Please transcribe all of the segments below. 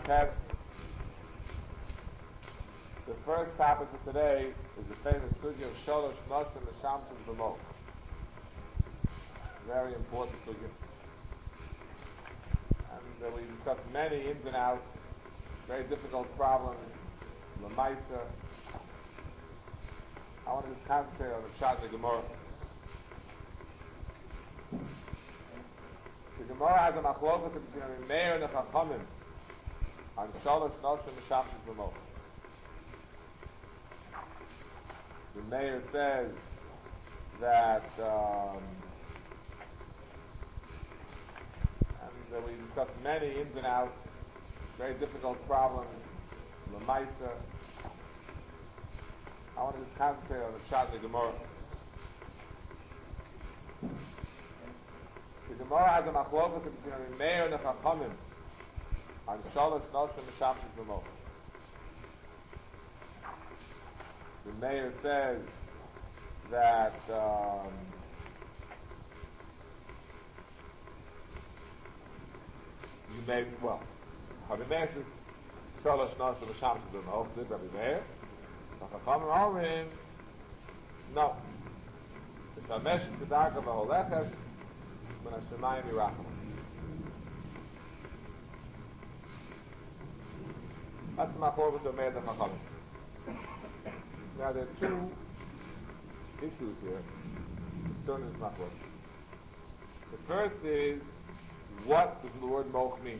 Ted. The first topic for today is the famous sugya of Sholosh Nosim Meshamshim B'Mo. Very important sugya. And we discussed many ins and outs, very difficult problems, Lamaisa. I want to just concentrate on the shot in the Gemara. The Gemara has a machlokas between Meir and the Chachamim on Sholosh Nosim Meshamshim B'Mo. The mayor says that, and we discussed many ins and outs, very difficult problems, Lamaisa. I want to just concentrate on the shot in the Gemara. The Gemara has a machlokas between Meir and the Chachamim on Sholosh Nosim Meshamshim B'Mo. The mayor says that you may, well, how the mayor says, Sholosh Nosim Meshamshim B'Mo, did Rabbi Meir? Chachamim Omrim, no. It's a mesh kedarka v'holeches, when Hashemayim yiracham. That's the machlokas of Meir and Chachamim. Now there are two issues here concerning this machlokas. The first is, what does the word moch mean?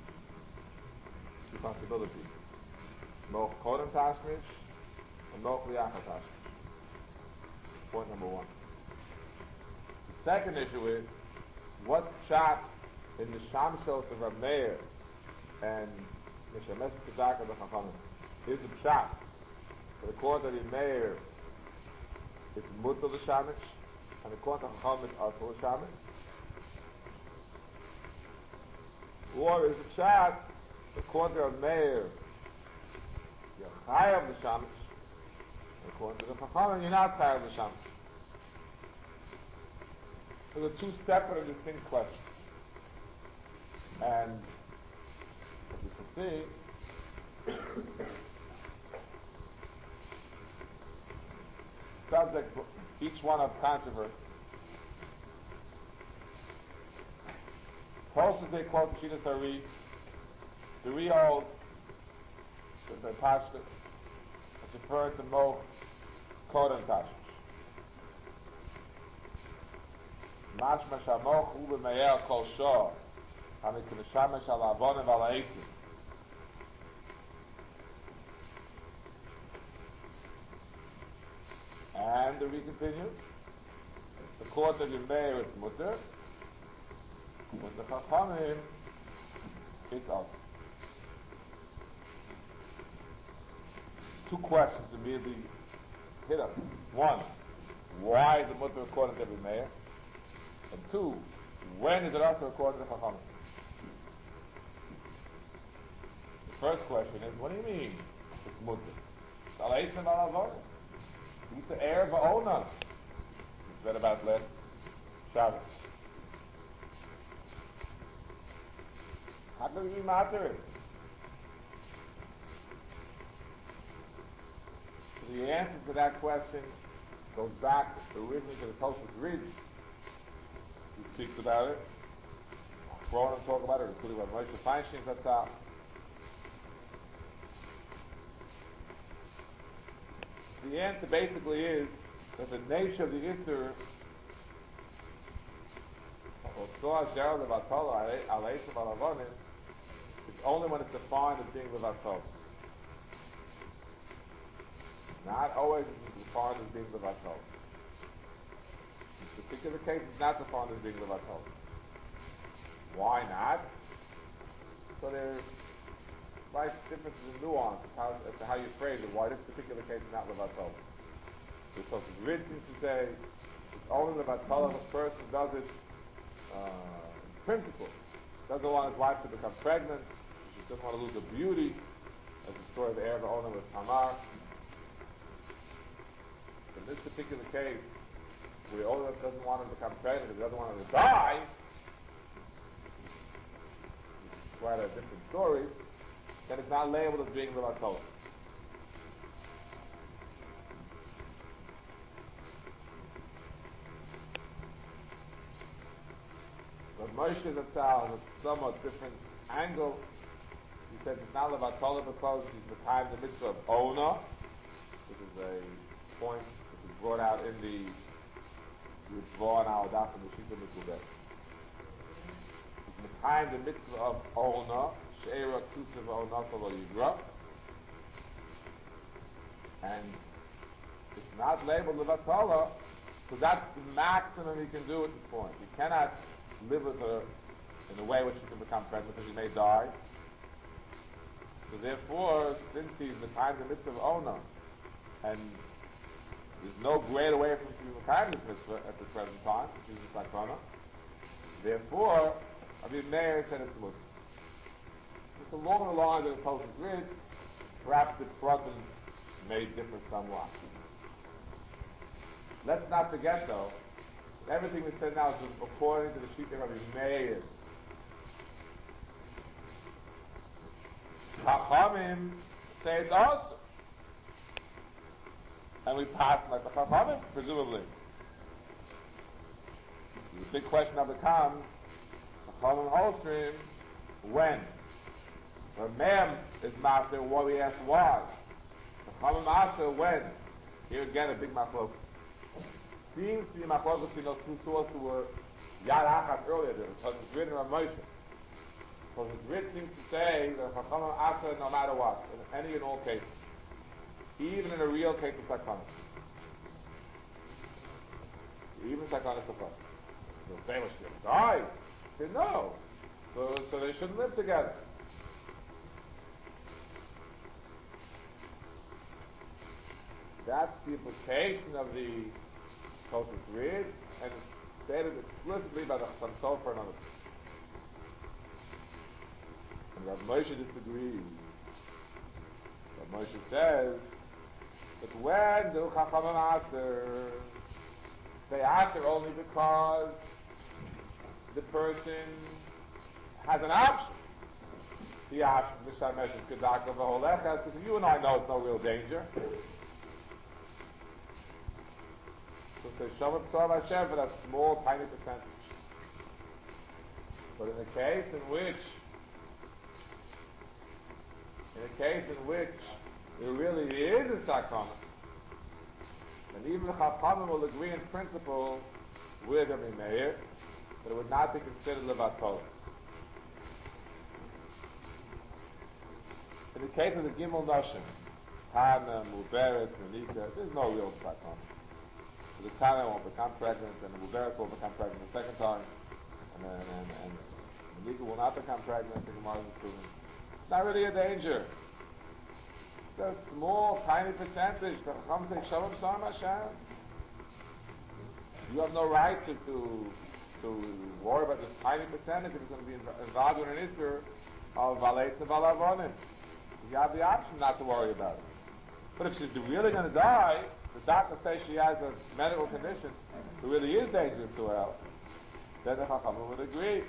Two possibilities. Moch kodem tashmish and moch liachar tashmish. Point number one. The second issue is, what shot in the Shamshos of Rav Meir and the Shemesh Kedarka of the Chachamim is the shot. But according to the Meir, it's mutal l'shamish, and according to Chacham, it's asur l'shamish. Or is the shot, according to the Meir, you're chayav l'shamish, and according to the Chacham, you're not chayav l'shamish. So they're two separate and distinct questions. And as you can see, subject, each one of controversy. Tosfos they quote Shitas Ari, the Rio, the Pashta, which refer to Moch Kodem Tashmish. Mashma Shamoch Ube Meir Kol Shor, Amikim Shamash Al Avonim Al Ha'etzim. And the read continues. According to the Meir, it's mutter. With the Chachamim, it's also. Two questions immediately hit us. One, why is the mutter according to every Meir? And two, when is it also according to the Chachamim? The first question is, what do you mean it's mutter? It's al eitzim al avonim. It's the air of Ona. It's read about last Shabbos. How can we matter it? So the answer to that question goes back originally to the Tosfos Ridge. He speaks about it. Ronan talk about it, including what Moshe Feinstein puts out. The answer basically is that the nature of the Isser, it's only when it's defined as being Levatol. Not always is it defined as being Levatol. In this particular case, it's not defined as being Levatol. Why not? So there's slight differences in nuance as to how you phrase it, why this particular case is not Levatol. So it's written to say it's only Levatol if a person does it in principle. Doesn't want his wife to become pregnant, he doesn't want to lose her beauty, as the story of the heir of the owner with Tamar. In this particular case, where the owner doesn't want her to become pregnant because he doesn't want her to die, which is quite a different story. then it's not labeled as being Levat Torah. But Moshe Zatzal has a somewhat different angle. He says it's not Levat Torah because he's the time the mitzvah of Ona, which is a point which is brought out in the Yitzvah and our daf in the Shita Mikubeh. He's the time the mitzvah of Ona, She'era Tusiv Ona Solo Yigra, and it's not labeled Levat Torah, so that's the maximum he can do at this point. He cannot live with her in a way which she can become pregnant because she may die. So therefore, since he's the time the mitzvah of Ona, and there's no greater way from the time this mitzvah at the present time, which is the sakana, therefore, Rabbi Meir said it's Muslim. It's along the lines of the Tosfos Rid, perhaps the present may differ somewhat. Let's not forget though, everything we said now is according to the sheet of Rabbi Meir. Chachamim say it's awesome. And we pass like the Chachamim, presumably. The big question now becomes, Chachamim Holstream, when? Mem is master, what we ask why. Chachamim Asa, when? Here again a big machlok. Seems to be machlok between those two sources who were Yad Achas earlier, because it's written on Moshe. Because it's written seems to say that Chachamim Asa no matter what, in any and all cases. Even in a real case of sakana. Even sakana sakana. They'll say, well, she'll die. They say, no. So they shouldn't live together. That's the implication of the Tosfos Rid, and it's stated explicitly by the Chassam Sofer and others. And Rav Moshe disagrees. Rav Moshe says, but when do Chachamim Aser? They Aser only because the person has an option. The option, Mishamesh is Kedaka V'Holechas, because you and I know it's no real danger. So they Shavah B'Tzav Hashem for that small, tiny percentage. But in a case in which there really is a sakana, and even the Chachamim will agree in principle with Rabbi Meir that it would not be considered Levat Torah. In the case of the Gimel Nashim, Hana, Muberet, Menika, there's no real sakana. So the Tana won't become pregnant, and the Muberet will become pregnant the second time, and Menika will not become pregnant, the Gemara is assuming. It's not really a danger. It's a small, tiny percentage. The Chacham say, Shalom Shalom Hashem. You have no right to worry about this tiny percentage if it's going to be involved in an issue of Valeit and Valavonim. You have the option not to worry about it. But if she's really going to die, the doctor says she has a medical condition that really is dangerous to her health, then the Chacham would agree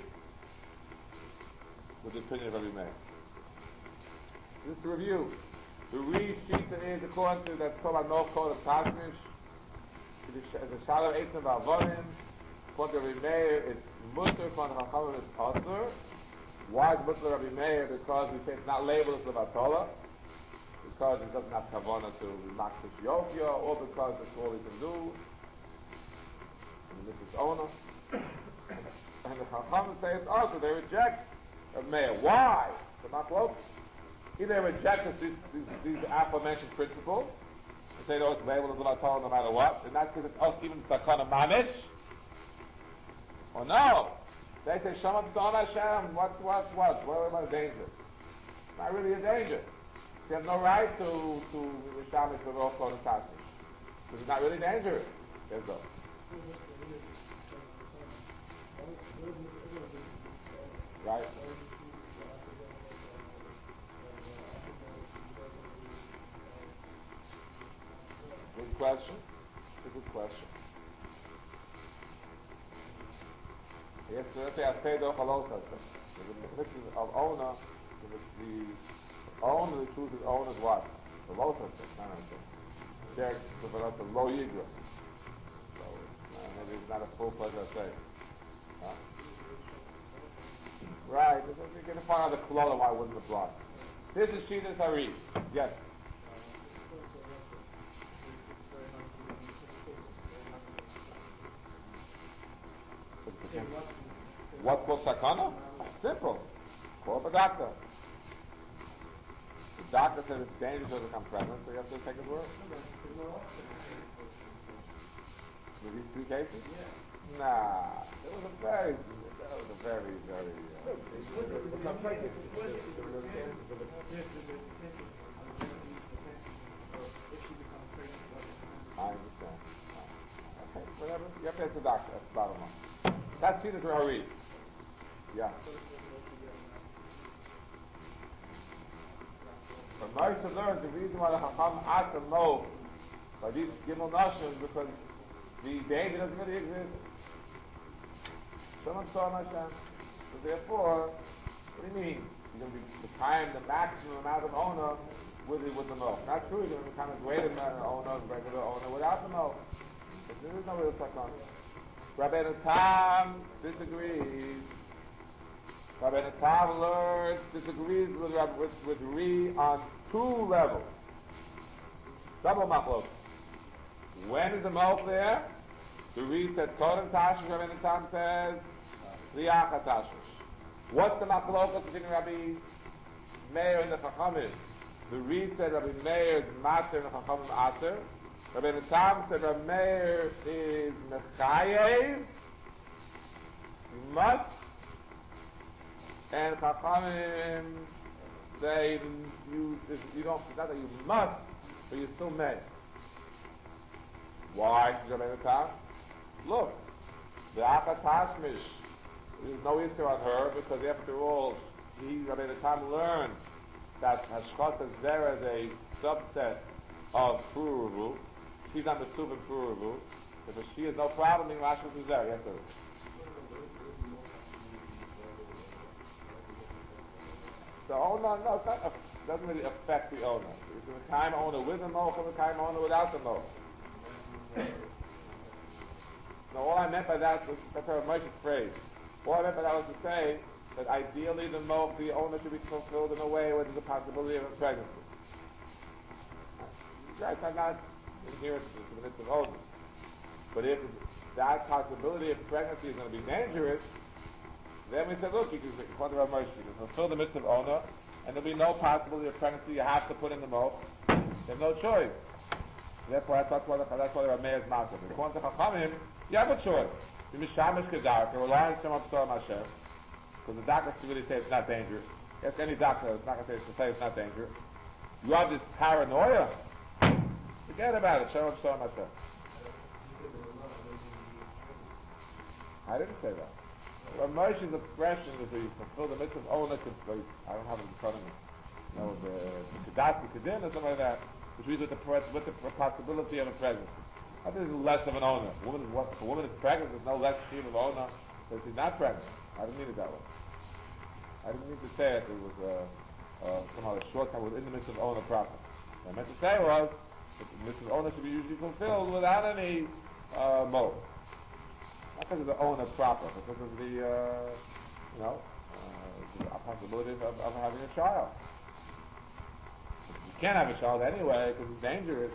with the opinion of Rabbi Meir. Just to review, the Shita is according to that Torah no code of Tasmish, the Shalom Eitzim V'Avonim, according to Rabbi Meir, it's Mutter, according to Chachamim, it's Asur. Why is Mutter Rabbi Meir? Because we say it's not labeled as Levat Torah, because it doesn't have Kavanah to Makdish Yofya, or because that's all he can do, and this is owner. And the Chachamim say it's Asur, they reject Rabbi Meir. Why? The Machlokes. Either they reject these aforementioned principles, and say, no, it's labeled as Levat Torah no matter what, and that's because it's us even Sakana Mamish, or no. They say, Shalom Tzon Hashem, what about danger? It's not really a danger. You have no right to Mishamish for all code of Tasmish. Because it's not really dangerous. There's go. Right? Good question. It's a good question. Yes, let's say I paid off a loss. The mission of owner, the Own, the truth is own is what? The low subject, not anything. Share, but that's a low yigra. So maybe it's not a full-fledged essay. Huh? Right, you're going to find out the klola why it wouldn't apply. This is Shitas Hari. Yes. What's called sakana? Simple. Call up a doctor. The doctor said it's dangerous to become pregnant, so you have to take his word. With these three cases? Yeah. Nah. It was a very, I understand. Okay, whatever. You have to ask the doctor. That's the bottom line. That's Shitas Hari. Yeah. But Moshe learned the reason why the Chacham asked them no by these Gimel Nashim because the baby doesn't really exist. Someone saw Hashem. So therefore, what do you mean? You're going to be the maximum amount of owner with the milk. Not true, you're going to become a greater owner, regular owner without the milk. But there is no real Sakana. Rabbeinu Tam disagrees. Rabbeinu Tam learns, disagrees with Ri on two levels. Double machlok. When is the milk there? The Ri said Kodem Tashish, Rabbeinu Tam says Riacha Tashish. What's the machlok between Rabbi Meir and the Chachamim? The Ri said Rabbi Meir is Mater and the Chachamim Ater. Rabbeinu Tam said Rabbi Meir is Mechayev, you must, and Chachamim say you don't, not that you must, but you still may. Why? Rabbeinu Tam? Look, the Acha Tashmish, there's no issue on her because after all, Rabbeinu Tam learned that Hashchata is there as a subset of Puruvu. She's on the Tzuv and Puruvu. If she has no problem being Rashid Tuzer, yes sir. The owner, no, it doesn't really affect the owner. It's the time owner with the moch or the time owner without the moch. Now all I meant by that was, that's a Moshe's phrase. All I meant by that was to say that ideally the moch, the owner should be fulfilled in a way where there's a possibility of a pregnancy. Right, I'm not inherent to the midst of owner. But if that possibility of pregnancy is going to be dangerous, then we said, look, you can fulfill the midst of owner, and there'll be no possibility of pregnancy. You have to put in the moch. There's no choice. Therefore, that's why the Rameir is massive. According to Chachamim, you have a choice. You mishamish kedarka, rely on Shem Absar Mashem, because the doctor can really say it's not dangerous. Ask any doctor, it's not going to say it's not dangerous. You have this paranoia. Forget about it. Shem Absar Mashem. I didn't say that. Moshe's expression is that you fulfill the mitzvah of ownership. I don't have it in front of me. You know, the Kedasi Kedin or something like that, which means with the possibility of a pregnancy. I think it's less of an owner. If a woman is pregnant, there's no less shame of owner, so she's not pregnant. I didn't mean it that way. I didn't mean to say it was somehow a shortcut within the midst of owner proper. What I meant to say was that the midst of owner should be usually fulfilled without any mode. Not because of the owner proper, but because of the, the possibility of having a child. You can't have a child anyway because it's dangerous.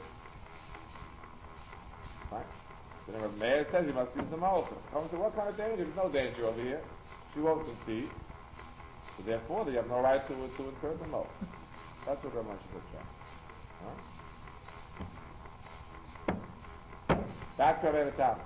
Right? Then the mayor says you must use the mouth. Comes to what kind of danger? There's no danger over here. She won't concede. So therefore, you have no right to insert the mouth. That's what Ramesh said. Back to Rabbeinu Tam.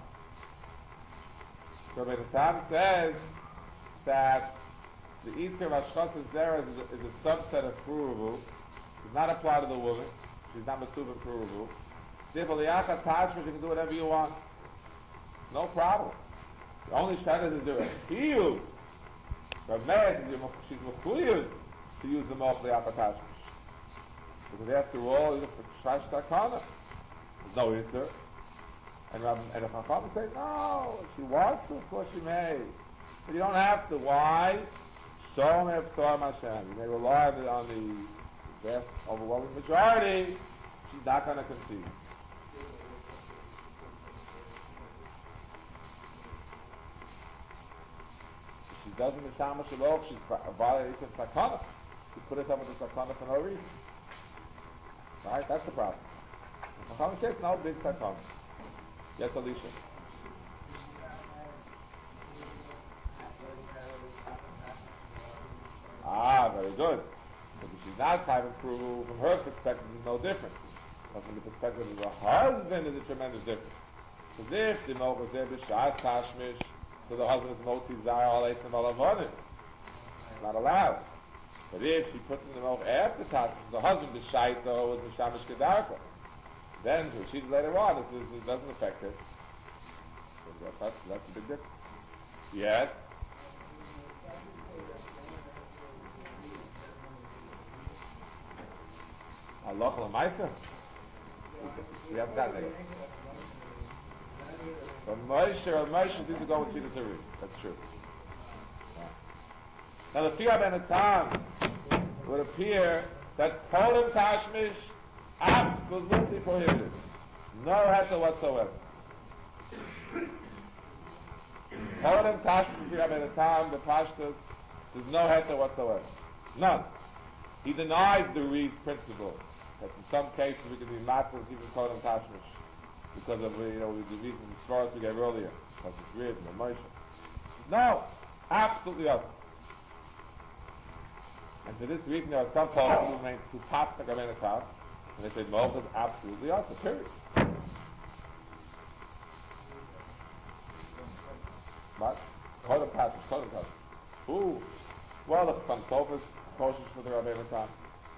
So Rabbeinu Tam says that the Easter of Hashchas Zera is a subset of Puruvu. Does not apply to the woman. She's not Mesuva Puruvu. Therefore, Liacha Tashmish, you can do whatever you want. No problem. The only shayla is to do it. Hiyuv. Ramesh, she's mechuyuv to use the Moch Liacha Tashmish. Because after all, it's Shash Takana. There's no Easter. And if Chacham say, no, if she wants to, of course she may. But you don't have to. Why? Shom Eftor Mashem. You may rely on the overwhelming majority, she's not going to conceive. If she doesn't mishama shalom, she's violating sakana. She put herself into sakana for no reason. Right? That's the problem. Sakana says no big sakana. Yes, Alicia. Ah, very good. But if she's not kind of true, from her perspective, it's no different. But from the perspective of her husband, is a tremendous difference. Because if the milk was there, b'shas tashmish, so the husband is moti zayah aleitim alavonim. It's not allowed. But if she puts in the milk after tashmish, the husband is shaito, is mishamish kedarka. Then she's later on, it doesn't affect it. So that's a big difference. Yes. Allah Lamaisa. We haven't gotten it. But Moshe didn't go with Peter Tari. That's true. Now the Fiyah Ben Atam would appear that Kodim Tashmish absolutely prohibited. No heter whatsoever. Kodim Tashmish Fiyah Ben Atam, the Pashtus, there's no heter whatsoever. None. He denies the Reed's principle. That in some cases we can be matzah even Kodim Tashmish because of the reason as far as we gave earlier, because it's weird and emotion. No, absolutely awesome. And for this reason there are some folks who remain too pop the Gaben Atam, and they say Moch is absolutely awesome, period. What? Kodim Tashmish. Ooh. Well, the Chansov is cautious for the Gaben Atam.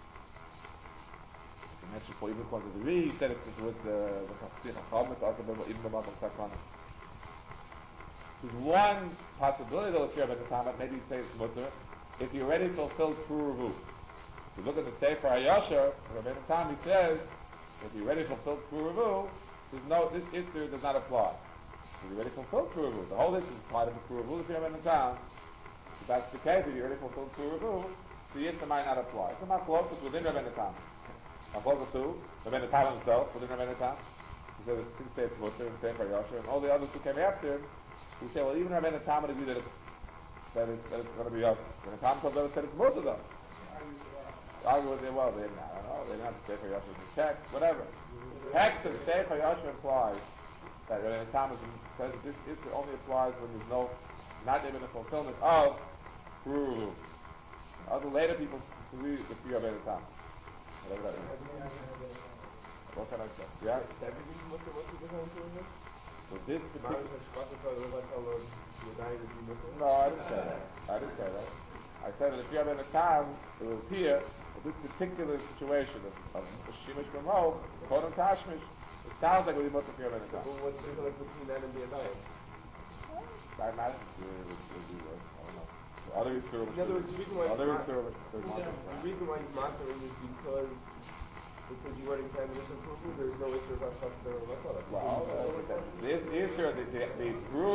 Mentioned for even because of the Re, he said it was the Chacham, it's also even the Malchus Sakana. There's one possibility though, if you're at the time, maybe you say it's mutter, if you already fulfilled Puruvu. If you look at the Sefer HaYosher, Rabbi Tam, he says, if you already fulfilled Puruvu, this issue does not apply. If you already fulfilled Puruvu, the whole issue is part of the Puruvu, if you're at the time. If that's the case, if you already fulfilled Puruvu, the issue might not apply. It's not close, it's within Rabbi Tam. Rabbi Tam himself, within Rabbi Tam, he said it's 6 days mutter and Sefer HaYosher, and all the others who came after him, who say, well, even Rabbi Tam would agree that it's going to be Yosher. Rabbi Tam told them said it's mutter though. Argue with them, well, they didn't know, they didn't have to Sefer HaYosher to check, whatever. Text of Sefer HaYosher implies that Rabbi Tam says this issue only applies when there's not even a fulfillment of Puruvu. Other later people read the fear of Rabbi Tam. Whatever that is. What can I say? Yeah? So this particular... No, I didn't say that. I said that if you have an account, it will appear that this particular situation of Shimish B'mo, Kodem Tashmish, it sounds like we must have an account. Well, what's the difference between that and the Adayim? I imagine it would be worse. I don't know. Other service. In other words, the reason why he's mocking is because you already had this improvement, there's no issue about Chassidar or Matzah. Well, this issue, the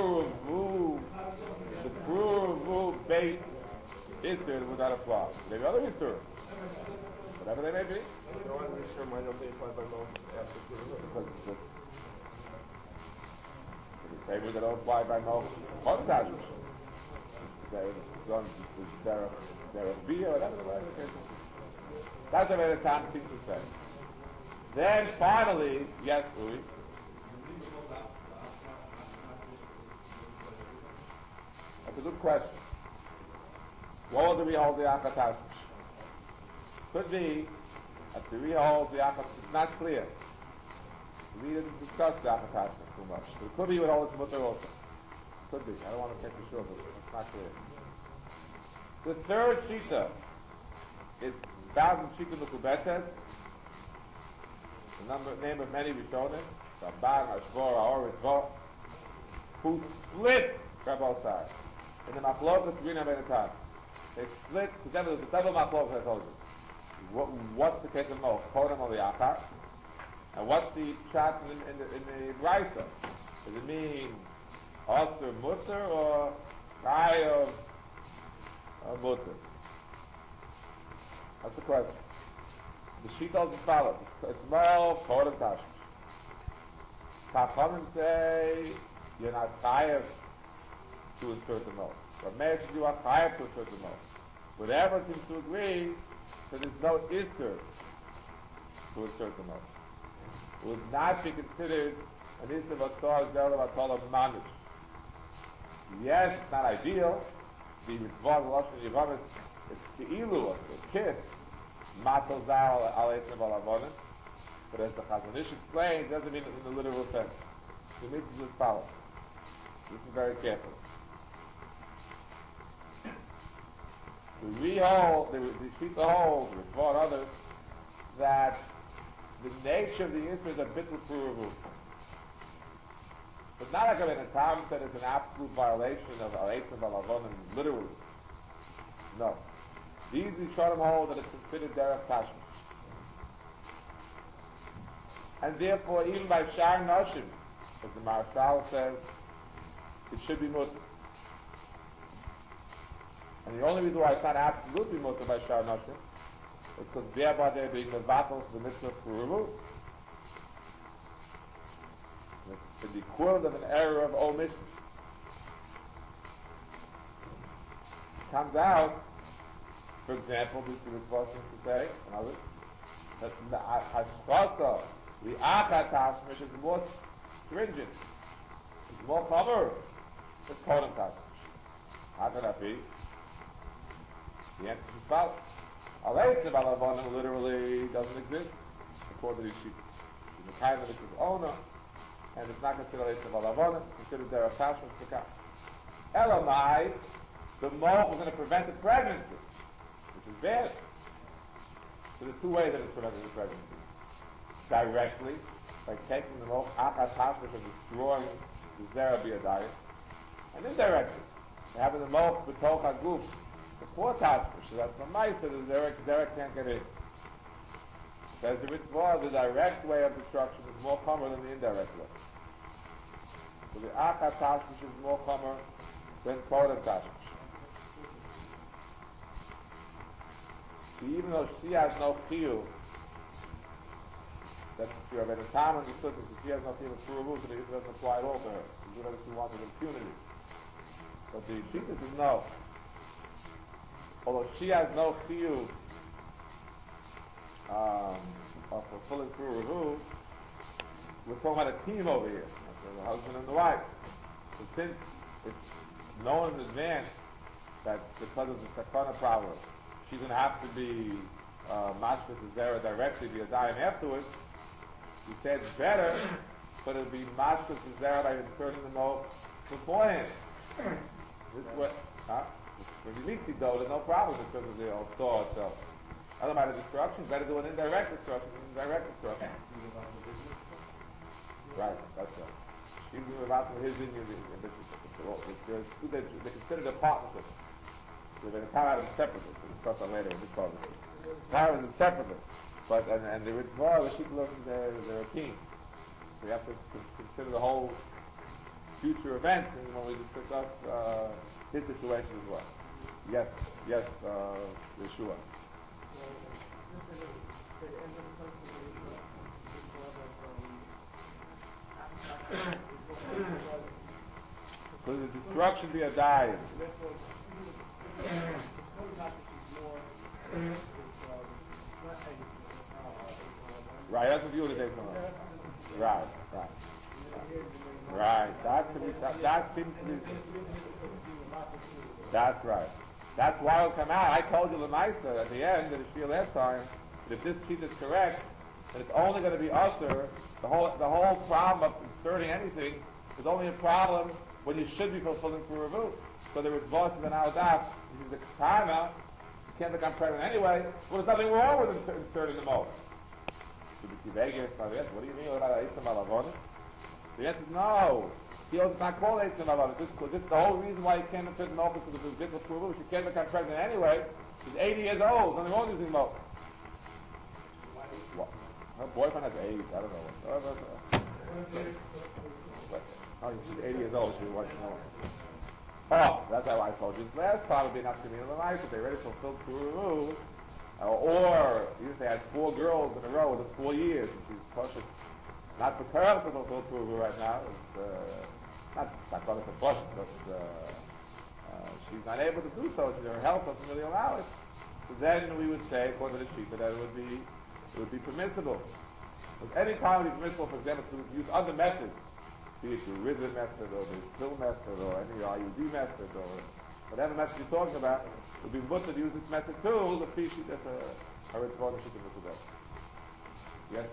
Puruvu base issue would not apply. Maybe other issues, whatever they may be. I want to make sure why don't they apply by both after Puruvu? Because maybe they don't apply by most contacts. They're a beer, whatever the way it is. That's what the time seems to say. Then finally, yes, Uri. That's a good question. What do we hold the Akatashmish? Could be that the Ria holds the Akatashmish. It's not clear. We didn't discuss the Akatashmish too much. But it could be with all its mutter also. Could be. I don't want to take for sure, but it's not clear. The third shita is found in Shita Mekubetes. The name of many Rishonim, Ramban, Ashvor, Aor, Ritva, who split Rabbi Sar in the Machlokas Rina Benetan. They split together. There's a double Machlokas, I told you. What's the case of Moch? Kodem or the Achar? And what's the chat in the Raisa? Does it mean Osir Mutter or Chai of Mutter? That's the question. The sheet is as follows. It's small, Kodem Tashmish. Tachomim say you're not chayav to insert the mouth. But maybe you are chayav to insert the mouth. Whatever seems to agree that there's no isser to insert the mouth. It would not be considered an isser v'tzor zera v'atola manish. Yes, it's not ideal. The mitzvah of Lashon Yevamis, it's keilu, it's kiss. Matal zal al etzem al avonim. But as the Chazon Ish explains, it doesn't mean it in the literal sense. The mitzvah is as follows. Listen very carefully. The Shita holds, the Ritva and others, that the nature of the Yisra is a bittul pruvu. But not like when the Tam said it's an absolute violation of al-Eitzim al-Avonim, literally. No. These Rishonim hold that it's considered derech tashmish. And therefore, even by Shar Noshim, as the Maharsal says, it should be mutter. And the only reason why it's not absolutely mutter by Shar Noshim is because thereby they're being mevatel the mitzvah for removal. It's the equivalent of an error of omission. It comes out, for example, this is what seems to say, and others, that the hashkasa, the achat tashmish is more stringent, it's more cover, it's kodem tashmish. How can that be? The answer is false. Al-Eitzim al-Avonim literally doesn't exist, according to the sheet. The kind of it is owner, and it's not considered Al-Eitzim al-Avonim, it's considered derech tashmish pekah. Elamai, the moch is going to prevent the pregnancy, which is bad. So there's two ways that it's preventing the pregnancy. Directly, by taking the moch achat tashmish and destroying the zera b'yadayim, and indirectly, by having the moch b'toch haguf, before tashmish, so that's the mice, so the zera can't get in. Says the mitzvah, the direct way of destruction is more common than the indirect way. So the achat tashmish is more common than kodem tashmish. Even though she has no chiyuv, that's true. I mean, the Tam understood that she has no chiyuv of pruvu, so it doesn't apply at all to her. She do whatever she wants with impunity. But the Shita says no. Although she has no chiyuv of fulfilling pruvu, we're talking about a team over here. That's the husband and the wife. So since it's known in advance that because of the sakana problem, she's going to have to be mashmas zera directly via dying afterwards. He said it's better, but it'll be mashmas zera by inserting the moch beforehand. This way, when you meet though, there's no problem because of the old saw itself. Otherwise, destruction, better do an indirect destruction than direct destruction. Right, that's right. Even about his Indian, they're considered a partnership. So the power is separately. So we'll discuss that later in this part of it. Power is separately. But, and the Ritva, the Shikla, they're a team. So you have to consider the whole future events when we discuss his situation as well. Yes, Yeshua. So the destruction be a dying. Right, that's what you would say. Right. That seems to be. That's right. That's why it'll come out. I told you Lemaisa at the end of the Shia last time that if this sheet is correct, that it's only going to be usher. The whole problem of inserting anything is only a problem when you should be fulfilling for revu. So there was voices in our daf, this is the katana, you can't become pregnant anyway, well there's nothing wrong with inserting the moch. So what do you mean about Eitzim al-Avonim? The answer is no. He does not call Eitzim al-Avonim. This is the whole reason why you can't insert the moch because of the bittul pruvu. She can't become pregnant anyway. She's 80 years old, nothing wrong with using moch. What? Her boyfriend has AIDS, I don't know. She's 80 years old, she wants to know. Oh, that's how I told you last time. It'd be enough to me in the life. If they already fulfilled pruvu, Or if they had 4 girls in a row with 4 years, and she's pushing, not prepared for the full approval right now, not going to push it, but she's not able to do so, her health doesn't really allow it. So then we would say, according to the Shita, that it would be permissible. But any time it would be permissible, for example, to use other methods, be it the rhythm method or the pill method or any IUD method or whatever method you're talking about, it would be good to use this method too, the fish that's a response to the best. Yes,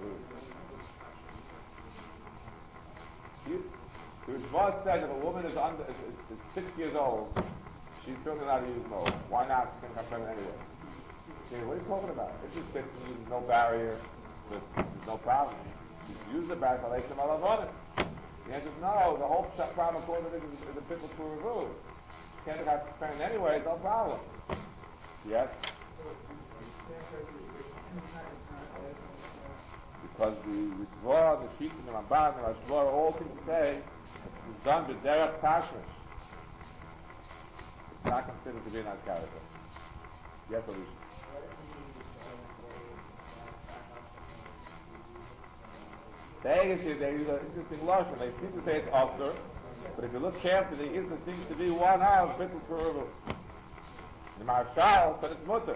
the response said if a woman is 6 years old, she's certainly not to use mo. Why not? She's going to come pregnant anyway. Okay, what are you talking about? If she's 15, there's no barrier, there's no problem. Just use the barrier for Leisham Alavon. The answer is no. The whole problem according to this is a bit of poor rule. She can't get pregnant anyway, no problem. Yes? Because the Ritva, the Sheet, and the Ramban, and the Rashba all seem to say it's done with derech tashmish. It's not considered to be an character. Yes, Alicia? They use an interesting lotion. They seem to say it's after, but if you look carefully, there seems to be one out, bittul peruvu. The Marshal said it's mutter.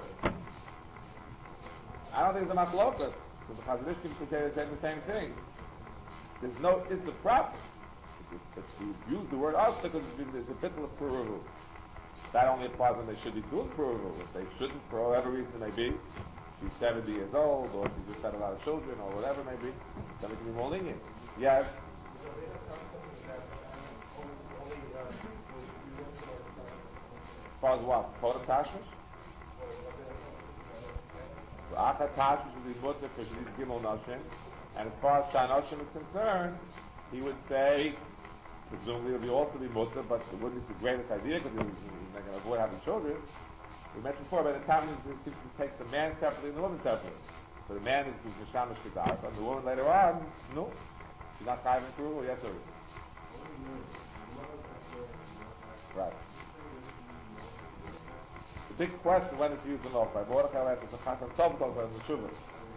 I don't think it's a machlokas. Because the Chazonishkim could say the same thing. There's no Isla proper. If you use the word Asla because it's a bit of Puruvu. That only applies when they should be doing Puruvu. If they shouldn't, for whatever reason it may be, she's 70 years old, or she just had a lot of children, or whatever it may be, then it can be more lenient. Yes? As far as what? Phototashmish? So Achat Tashmish would be mutter because she needs Gimel Nashim. And as far as Shah Nashim is concerned, he would say, presumably it would also be mutter, but it wouldn't be the greatest idea because he's not going to avoid having children. We mentioned before, by the time he takes the man separately and the woman separately. So the man is Mishamish Kedar, and the woman later on, no, she's not diving through, yes or no? Right. The big question when it's used in law, by Mordechai it's a Chassan Tovtov and the Shuvah.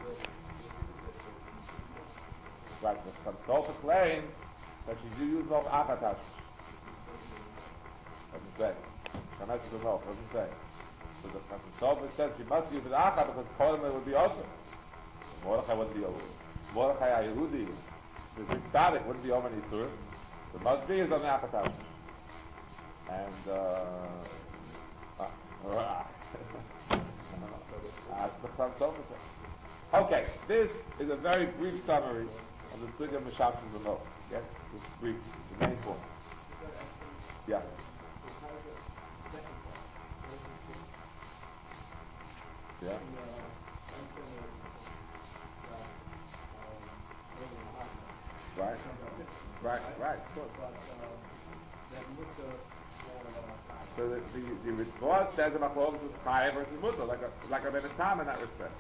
Right, the Chassan claims that she used law Achatash. Doesn't say. Shamesh is a law, doesn't say. So the Chassan says she must use it Achat because Kodemer would be awesome. Mordechai wouldn't be over. Mordechai Yehudi, the big tzaddik wouldn't be over any Yisur. The must be is on the Achatash. And okay, this is a very brief summary of the Sugya of Mishapshim Zemo. Yes, this is brief, the main point. Yeah. Yeah. Right, of course. So the Ritva says the Machlokes is Chaya versus Mutter, like a Benetam in that respect.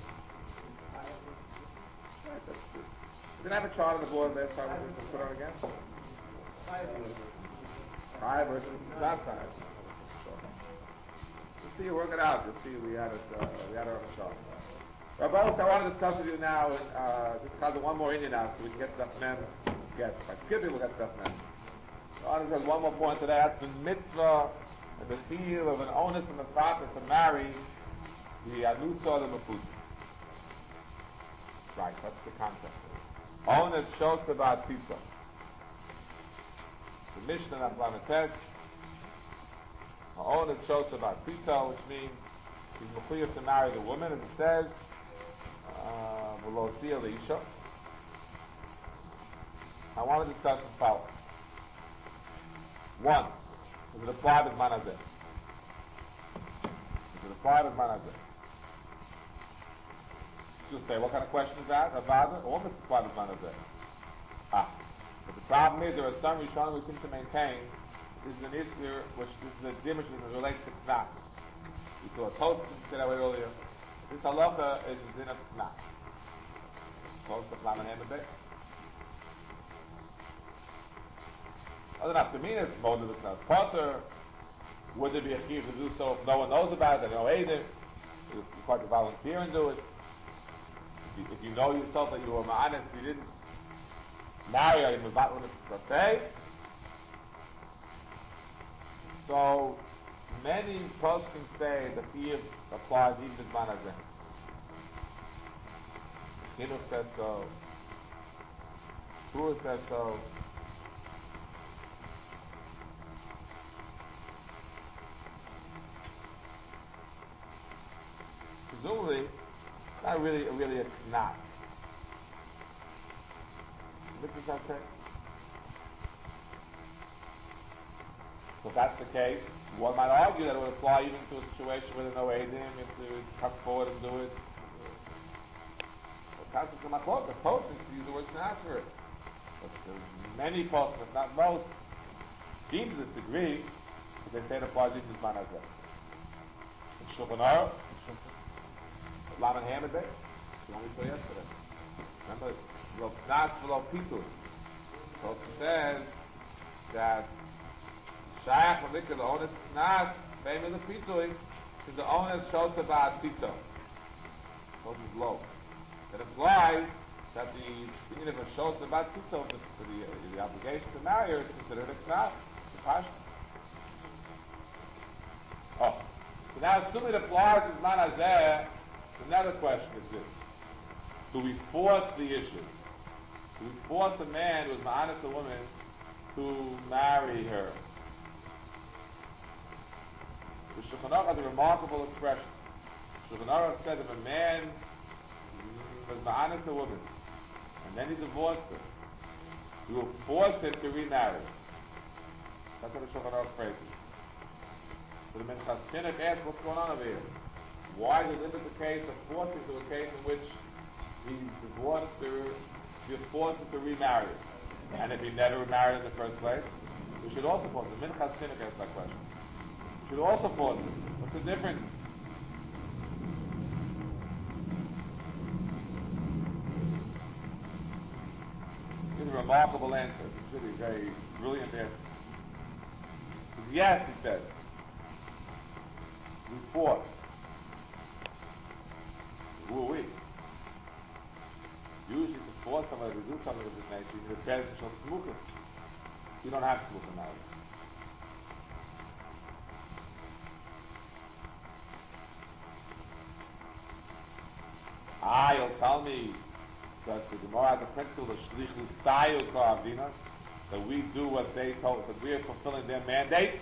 Right, that's true. We can have a chart on the board there, so we can put it on again. Chaya versus that side. You'll see, you work it out. You'll see we had it on the chart. Rabbi, I want to discuss with you now, just kind of one more Indian now, so we can get stuff men. Yes, if I skip it, we'll get stuff men. So I want to say one more point today. That's the mitzvah, the feel of an onus and a father to marry the Anusa or the Maput. Right, that's the concept. Onus shows about pizza. The Mishnah of Lamatet. Onus shows about pizza, which means he's mechuyev to marry the woman, and it says, "V'lo sia leisha." I want to discuss the following. One, is it applied as manazeh? Is it applied as manazeh? Just say, what kind of question is that? Avada? Almost applied as manazeh. But the problem is, there are some Rishonim who seem to maintain this is an issue, which this is a dimmish that relates to Knach. We saw a Tosfos said that way earlier. This halacha is in a Knach. Close to Flaman Hamabek. Other than after me, it's more than Potter. Would there be a chiyuv to do so if no one knows about it? No Eidim. You're required to volunteer and do it. If you know yourself that you were ma'anis, you didn't marry or you mevatel mitzvah. So many poskim say the chiyuv applies even to zman hazeh. Chinuch says so. Torah says so. Presumably, not really a knot. Look at that say. So if that's the case, one might argue that it would apply even to a situation where there are no Eidim, if they would come forward and do it. The posting to use the word Knaz for it. But many posting, if not most, seem to this degree that they say it applies even to Zman Hazeh. In Shulchan Aruch, Laman Hamid Bey, the one we saw yesterday. Remember, Lo Knaz v'lo Pitur. Posting says that Shayach Mavikah, the onus Knaz, famous of Pitur, is the onus shows about Tito. Posting is low. That implies that the union of a shows about Tito, the obligation to marry her is considered a Knaz, the Pasha. Oh. So now, assuming it applies to Zman Hazeh, another question is this. Do we force the issue? Do we force a man who is ma'anis a woman to marry her? The Shulchan Aruch has a remarkable expression. Shulchan Aruch said if a man was ma'anis a woman and then he divorced her, we will force him to remarry. That's what the Shulchan Aruch phrases. So the Minchas Chinuch asks, what's going on over here? Why does it limit the case of forcing to a case in which he divorced her, he was forced to remarry her? And if he never remarried in the first place, we should also force him. Minchas Chinuch asks that question. We should also force him. What's the difference? It's a remarkable answer. It's really a very brilliant answer. Yes, he says, we force. Who are we? Usually to force somebody to do something of this nature, you need a beneficial smuchim. You don't have smuchim now. You'll tell me that the Gemara has a principle of shlichus sayu ka'avina, that we do what they told us, that we are fulfilling their mandate.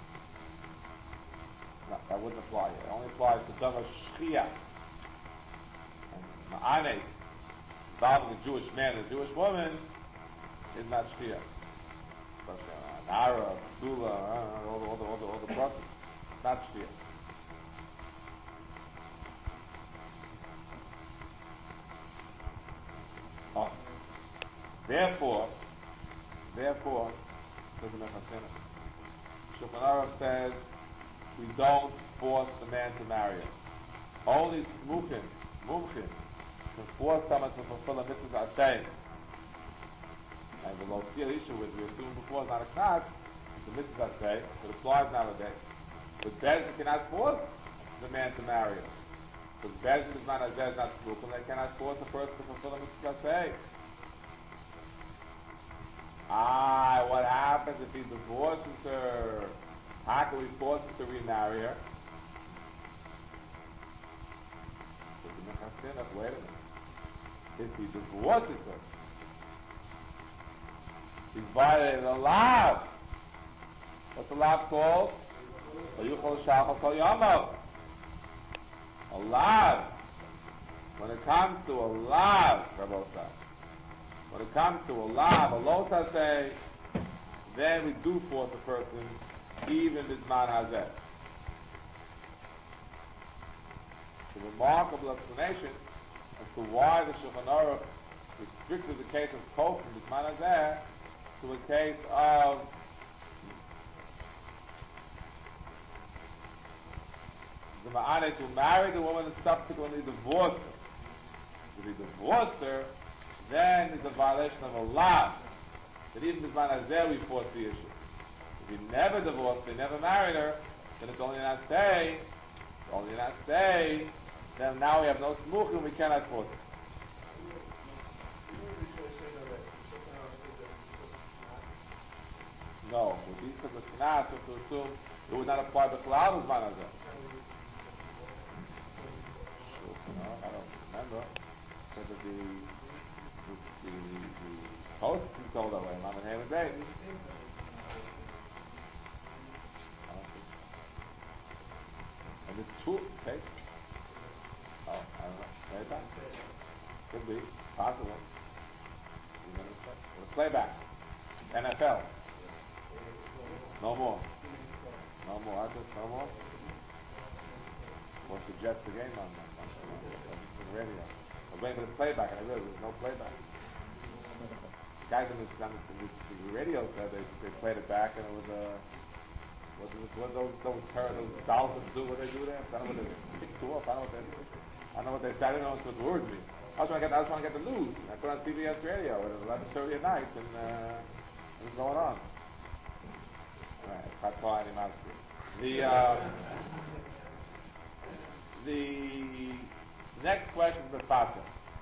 No, that wouldn't apply here. It only applies to Dava Shchiyah. Ma'anes, involving a Jewish man and a Jewish woman, is not Shchiyah. Nara, Psula, all the process. Not Shchiyah. Oh. Therefore, says the Mechasena, Shulchan Aruch says, we don't force the man to marry her. Only mumchim can force someone to fulfill a mitzvah asay. And the lo steal issue with we assumed before is not a knaz, it's a mitzvah asay, but it applies nowadays. But Bezdin cannot force the man to marry her. Because Bezdin is not azeh, is not mumchim, they cannot force a person to fulfill a mitzvah asay. What happens if he divorces her? How can we force him to remarry her? Wait a minute. If he divorces her, he's violated a law. What's the law called? A law. When it comes to a law, when it comes to a law, say, then we do force a person, even Bizman Hazeh. A remarkable explanation as to why the Shulchan Aruch restricted the case of Kof and Bizman Hazeh to a case of the Ma'anes who married the woman and subsequently divorced her. If he divorced her, then it's a violation of a law. That even Bizman Hazeh we force the issue. If he never divorced her, never married her, then it's only an asay, Only in that state, then now we have no smuchim, we cannot force it. No, with these types of knas, we have to assume it would not apply the cloud as manazah. I don't remember. So that the host is told that way. I'm in Haman Day. And it's true, okay? Oh, I don't know. Maybe. Could be. Possible. The playback. NFL. No more. No more. I said no more. Or suggest the game on the radio. I'm waiting for the playback, and I realized there's no playback. Guys on the radio said they played it back, and it was what those dolphins do? What they do there? I don't know what they kick two off. I don't know what they said. I don't know what the words mean. I was trying to get the news. I put on CBS radio at 11:30 at night, and what's going on? All right, the next question is the Fata.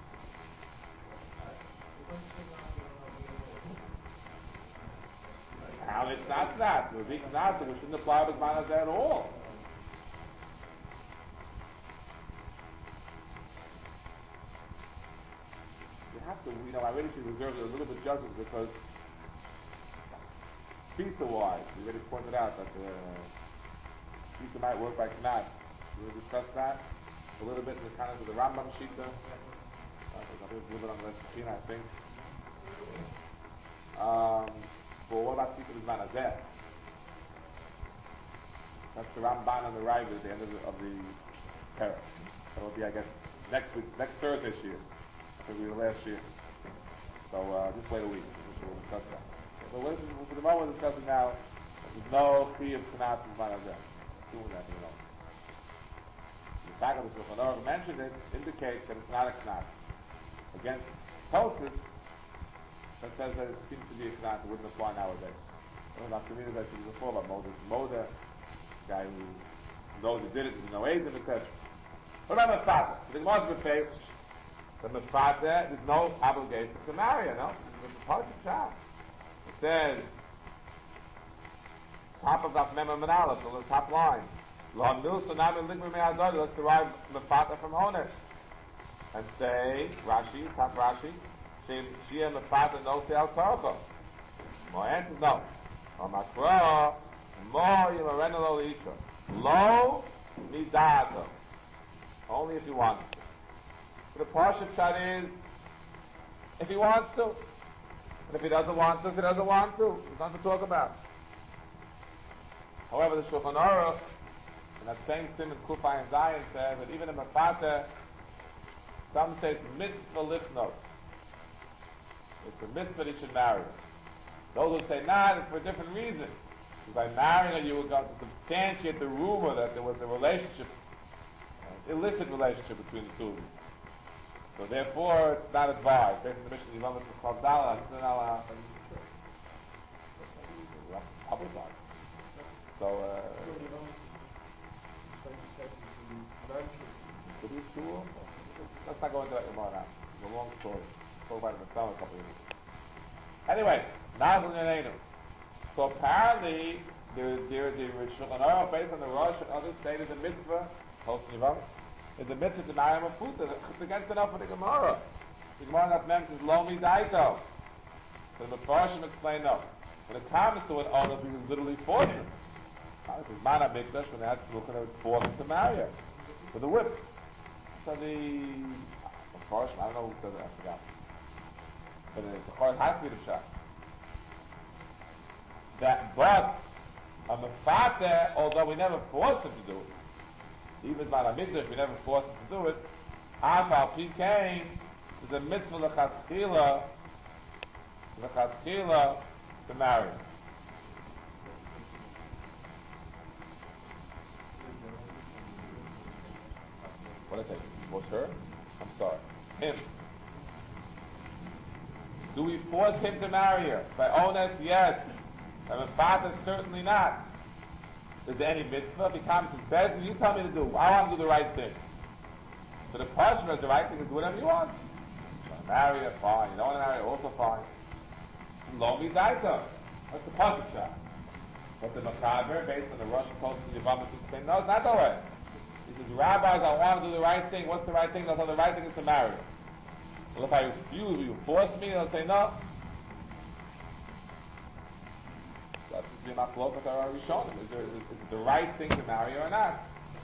Now it's not that. The weak not that we shouldn't apply with manas at all. You have to, I really should reserve a little bit of judgment because Tfisa-wise, we already pointed out that the Tfisa might work like not. We will discuss that a little bit in the kind of the Rambam Shita. A little bit on the Shina, I think. But what about people who's not a death? That's the Ramban and the Raiva at the end of the parak. That will be, I guess, next Thursday year. I think we were last year. So just wait a week. We'll discuss that. But for the moment we're discussing now, there's no key of Tanat and Manazeh. Doing that, The fact that the Shulchan Aruch mentioned it indicates that it's not a Knat. Against Tosis, that says that it seems to be a Knat, it wouldn't apply nowadays. Well, after me, as I said before about Moda, guy who knows he did it, there's no age in the etc. What about Mefata? The Gemara is Mefata. The Mefata, there's no obligation to marry her, no? It's a part of the child. It says, top of that Mem Manala, so the top line. Let's derive Mefata from owner. And say, Rashi, top Rashi, Shia Mefata no Teal Torko. My answer is no. Or Makra, Mo Yimarenalo Isha. Lo Midato. Only if he wants to. But the Parshat shot is, if he wants to. And if he doesn't want to, there's nothing to talk about. However, the Shulchan Aruch, in that same Simon Kufay and Zion says that even in Mefata, some say it's mitzvah lifnot. It's a mitzvah that you should marry her. Those who say, nah, it's for a different reason. Because by marrying her, you were going to substantiate the rumor that there was a relationship, illicit relationship between the two of you. So therefore, it's not advised. Based on the mission, you love it for Chavdala, it's not allowed to publicize. So, let's not go into that anymore now. It's a long story. Spoke about it in the summer a couple of years ago. Anyway, Nazl Yanenu. So apparently, the Shulchan Aruch, based on the Rosh and others, stated the mitzvah, Tosin Yivam, is the mitzvah to marry him a futa. It's against enough for the Gemara. The Gemara that mentions Lomi Daito. So the Mepharshim explain no. When it comes to an owner, he was literally forced him. It was Mana Mikdash, when they had to look at it, forced him to marry her with a whip. So the Mepharshim, I don't know who said that, I forgot. But the Chorus has to be the shot. But a Mefata, although we never forced him to do it, even by the mitzvah, we never forced him to do it, Afal Pikain is a mitzvah l'chatchila to marry. What did I say? Was her? I'm sorry. Him. Do we force him to marry her? By onus, yes. And Mefata, certainly not. Is there any mitzvah? If he comes and says, you tell me to do, I want to do the right thing. So the punishment, the right thing is do whatever you want. You want to marry her, fine. You don't want to marry her, also fine. Lo mi daita. That's the pasuk shot. But the Machaber, based on the Rosh Post of Yavamas, say, no, it's not that way. He says, rabbis, I want to do the right thing. What's the right thing? They'll say the right thing is to marry her. Well, if I refuse, will you force me? They'll say, no. That's just be not close with our Rishonim. Is it the right thing to marry her or not?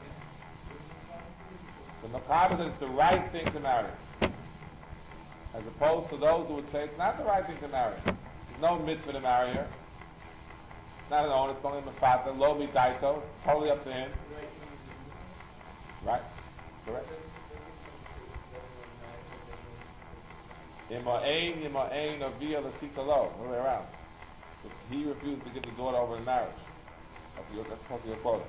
The Machaber says it's the right thing to marry. As opposed to those who would say it's not the right thing to marry. There's no mitzvah to marry her. It's not an own, it's only a mafata. Lo mi daito. Totally up to him. Right? Correct? Ima'ain or via the sikalo. Other way around. If he refused to give the daughter over in marriage. That's supposed to be a quote.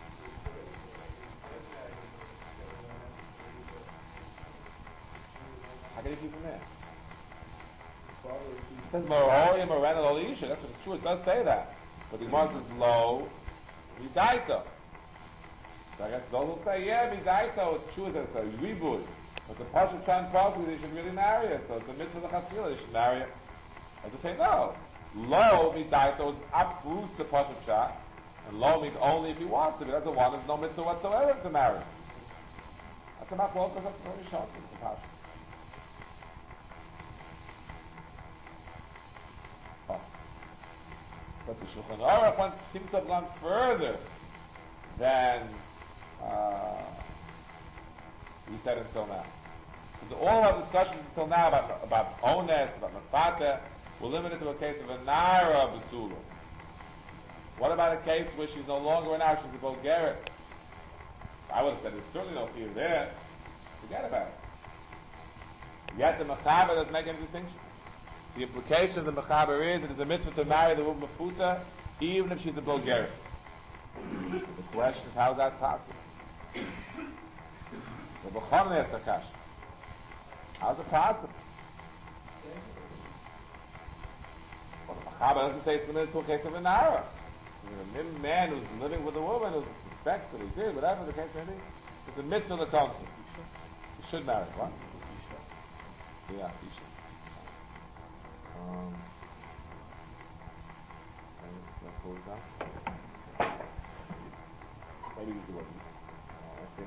How can you keep him there? It says Morohim or Renal Olisha. That's what it's true. It does say that. But the Gemara says low midaito. So I guess those will say, yeah, midaito, it's true that it's a reboot. But the Pasha Chan Pasha, they should really marry her. So it's a mitzvah of the Chasila, they should marry her. And to say no. Low midaito uproots the Pasha Chan. And low means only if he wants to. If he doesn't want, there's no mitzvah whatsoever to marry. That's a machlokas, that's very short. It's the Pasha. But the Shulchan Aruch seems to have gone further than we said until now. Because all our discussions until now about ones, about mafata, were limited to a case of a naira besula. What about a case where she's no longer an Arab, she's a Bulgarian? I would have said there's certainly no fear there. Forget about it. Yet the Machaber doesn't make any distinction. The implication of the Mechaber is that it's a mitzvah to marry the woman Mafuta, even if she's a Bulgarian. The question is, how is that possible? The Bechon asks the question. How is it possible? Well, the Mechaber doesn't say it's limited to a case of an Nara. A man who's living with a woman who suspects that he did, whatever the case may be, it's a mitzvah that comes. He should marry. What? Yeah, he should. Maybe we do it. Let's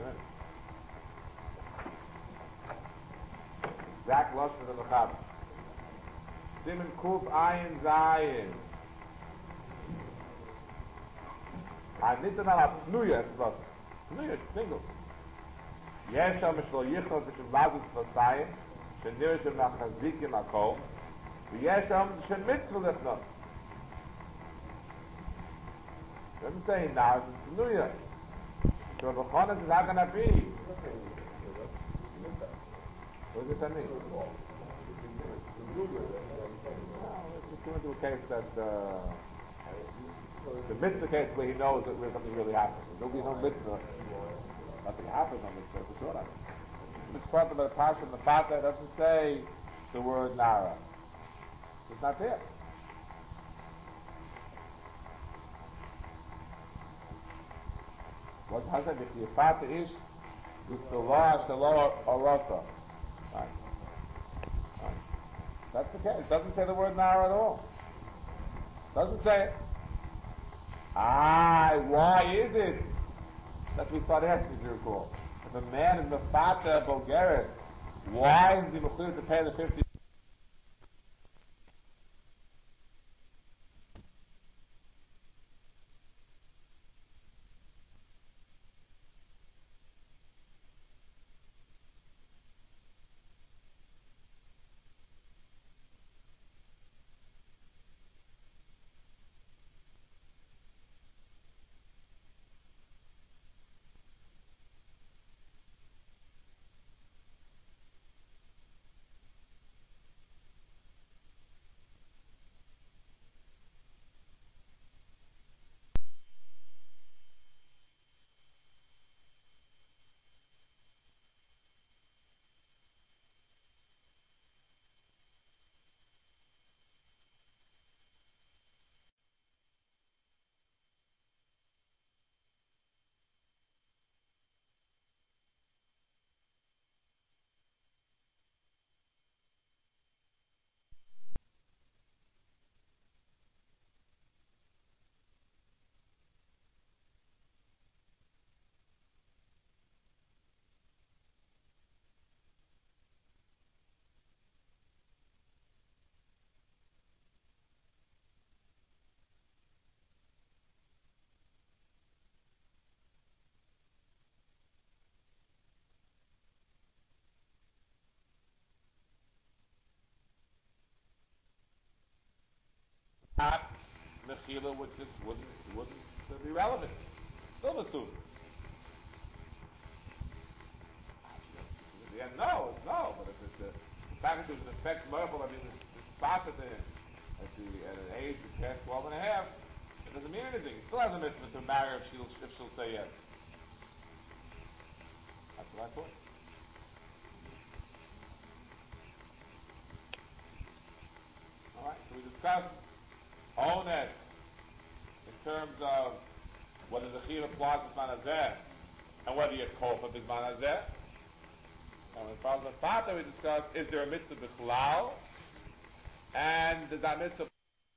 see. Zach Lush for the Mechaber. Simon Kuf Ayin Zayin. I need to know how Pnuya is about. Pnuya is single. Yesha Mishlo Yichot Mishlo Mazut Vasayim. Shenir Shem Nachazikim Akol. Yesha Shem Mitzvah Lefnot. Doesn't say now, it's Pnuya. So the Chonas is how can that be? What does that mean? It's going to a case that the mitzvah case where he knows that something really happens. There'll be no mitzvah. Nothing happens on mitzvah for sure. This part of the Pasha and the Fata doesn't say the word Nara. It's not there. What has that? If the Fata is the Salah, Shalom, or Rasa. Right. That's the case. It doesn't say the word Nara at all. Doesn't say it. Why is it that we start asking, if you recall? If a man is Mefata Bulgaris, why is he mechuyev to pay the 50 perhaps Mechila would just wouldn't be relevant. Still Masud. Yeah, no, but if it's the fact that there's an effect miracle, I mean, it's spotted to him at an age of past 12 and a half, it doesn't mean anything. He still has a mitzvah to marry if she'll say yes. That's what I thought. All right, so we discussed onus in terms of whether the chiyuv applies to manazeh and whether you call for bisman hazeh. And as far as the fact that we discussed, is there a mitzvah bichlal, and does that mitzvah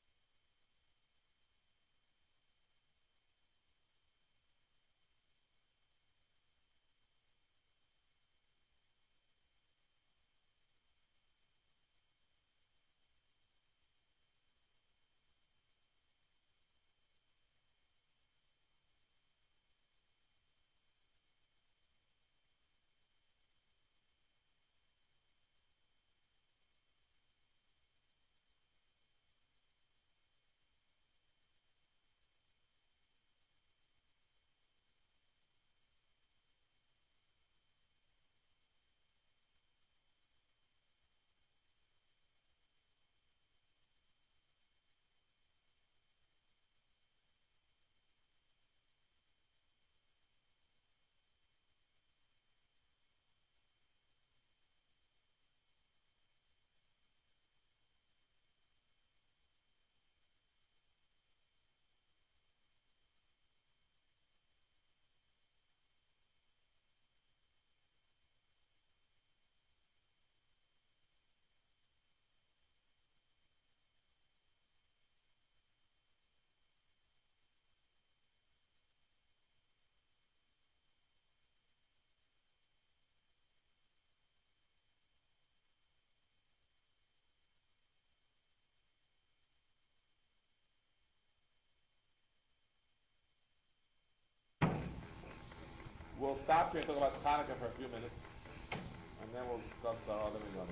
we'll stop here and talk about Hanukkah for a few minutes, and then we'll discuss our other minyanim.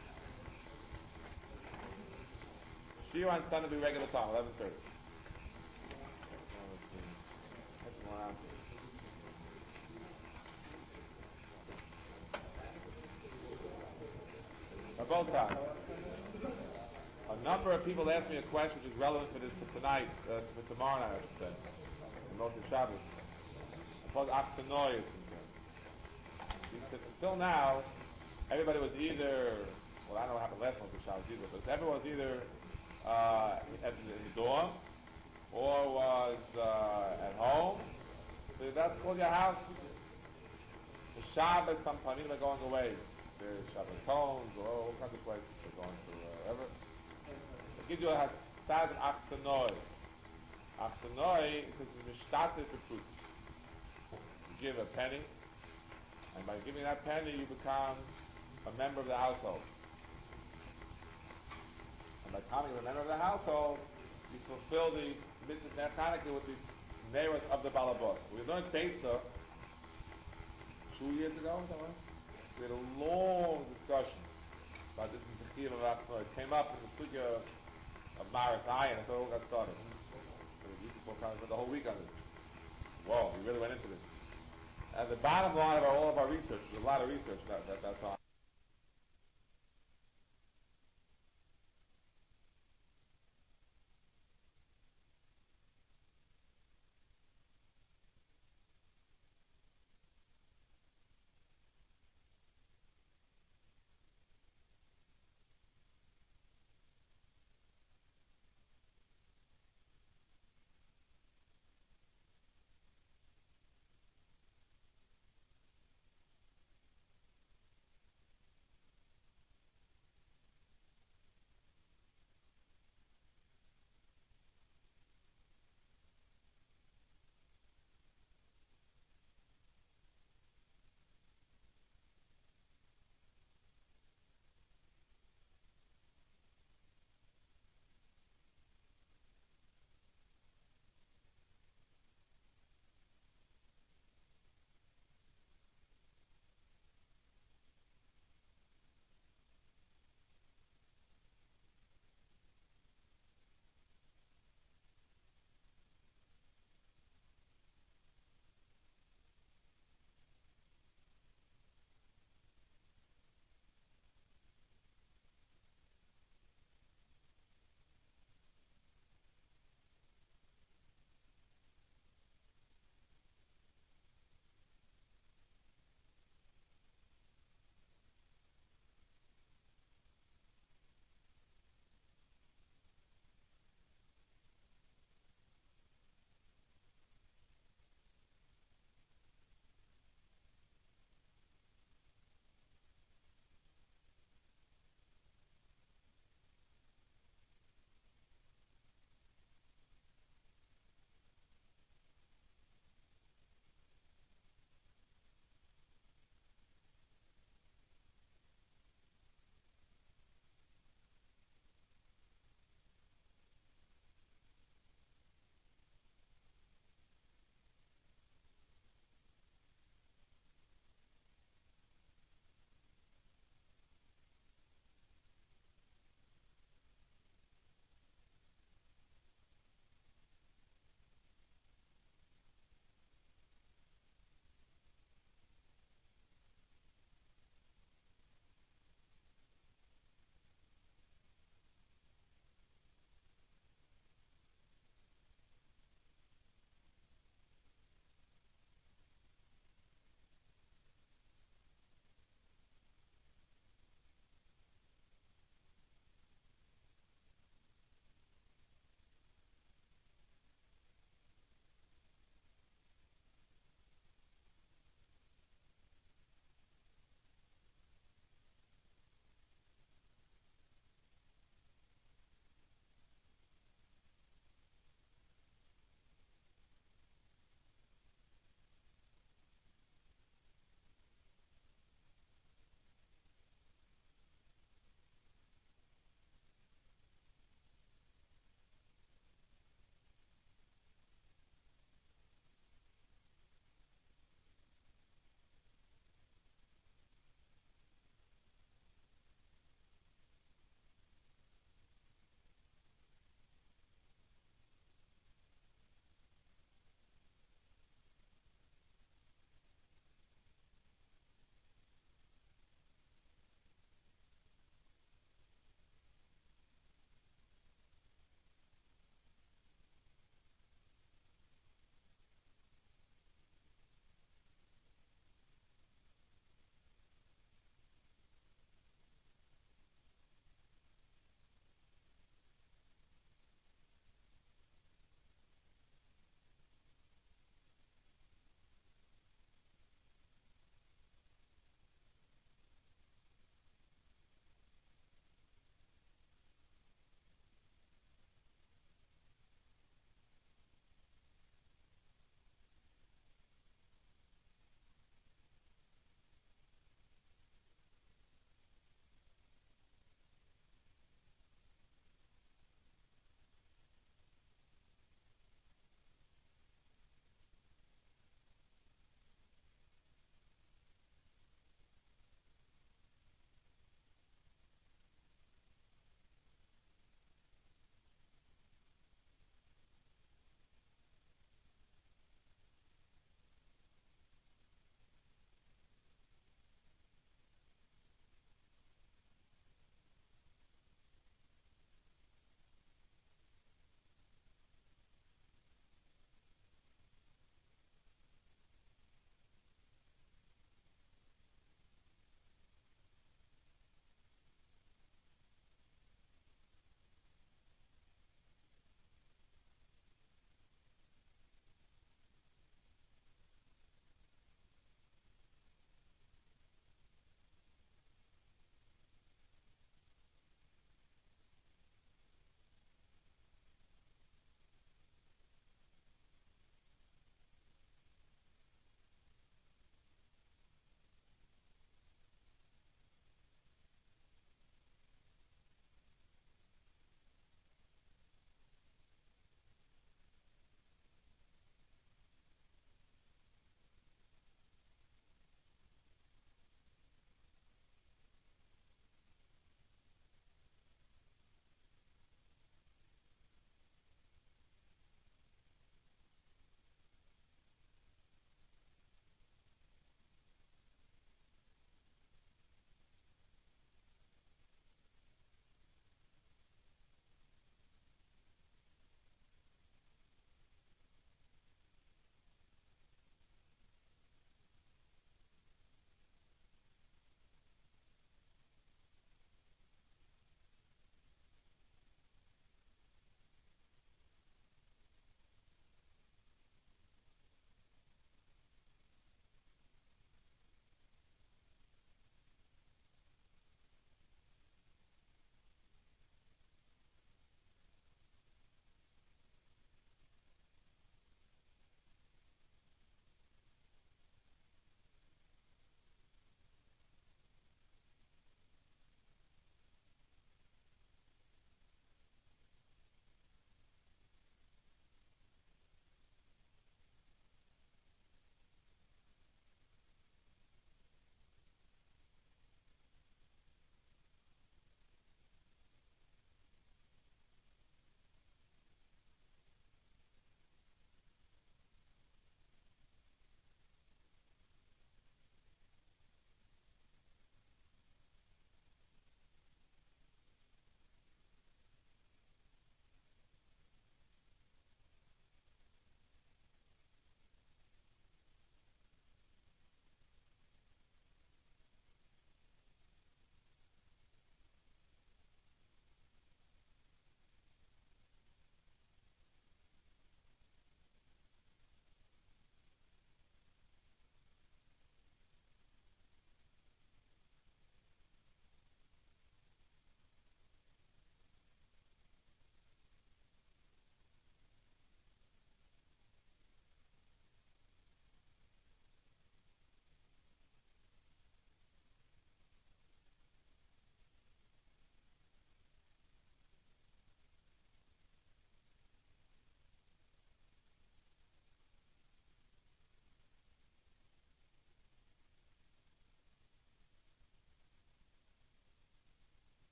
Shir on Sunday will be regular time, 11:30. Both times. A number of people asked me a question which is relevant for tonight, for tomorrow night, I should say, in Moshe Shabbos. As far as Achsanoi is concerned. Because until now, everybody was either, well, I don't know what happened last Moshe Shabbos either, but everyone was either in the dorm or was at home. So that's called your house. The Shabbos, some Panim are going away. There's Shabbatons or all kinds of places they're going to wherever. It gives you a start of Achsanoi. Achsanoi is mishtatet b'prut. You give a penny, and by giving that penny, you become a member of the household. And by becoming a member of the household, you fulfill the mitzvah Hanukkah with the merit of the balabos. We learned Tetzah 2 years ago, is that right? We had a long discussion about this in the chiyuv of Achsanoi. It came up in the sugya of Maris Ayin. That's how it all got started. So we spent the whole week on this. Whoa, we really went into this. And the bottom line of all of our research, there's a lot of research that's on.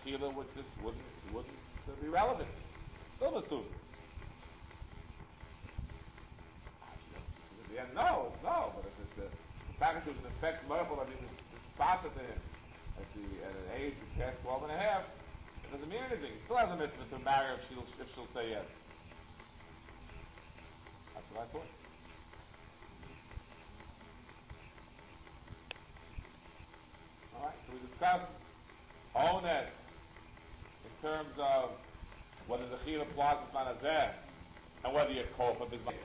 Chila would just wouldn't be relevant. Still Masud. Yeah, no, but if it's the fact that it affects Merkel, I mean, it's spotted to him at an age of past 12 and a half, it doesn't mean anything. He still has a mitzvah to marry her if she'll say yes. That's what I thought. Alright, so we discussed Ones in terms of whether the Chila applies to Manazeh and whether you call for Bismillah.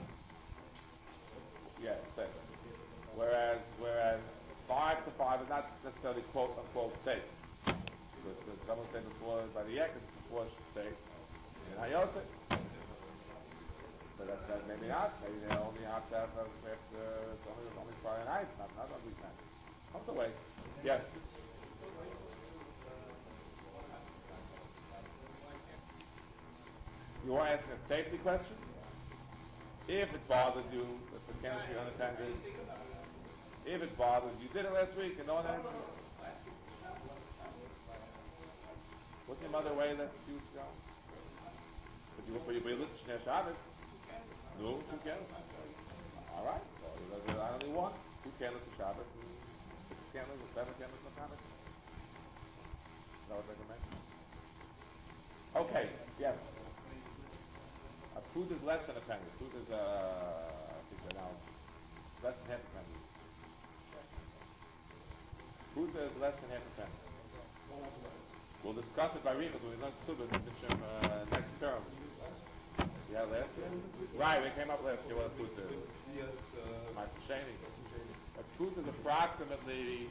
Yeah, safe. Whereas 5 to 5 is not necessarily quote unquote safe. Because someone said before by the Ek, it's before safe. And Hayosef. But that maybe not. Maybe they only have to have it's only Friday night, not on weekend. Comes away. Yes. You are asking a safety question? If it bothers you, if the chemistry unattended, if it bothers you, did it last week and no one answered. Wasn't your mother away last few weeks ago? But you listened to Shnei Shabbos? No, 2 candles. All right. So there's only 1. 2 candles for Shabbos, 6 candles or 7 candles for Shabbos. Is that what I recommend? Okay. Yes. A food is less than a penny. Food is, I think now, less than half a penny. Food is less than half a penny. We'll discuss it by Richa, so we learn Subas next term. Yeah, last year? Right, we came up last year what a food is. Yes. My Shani. A food is approximately,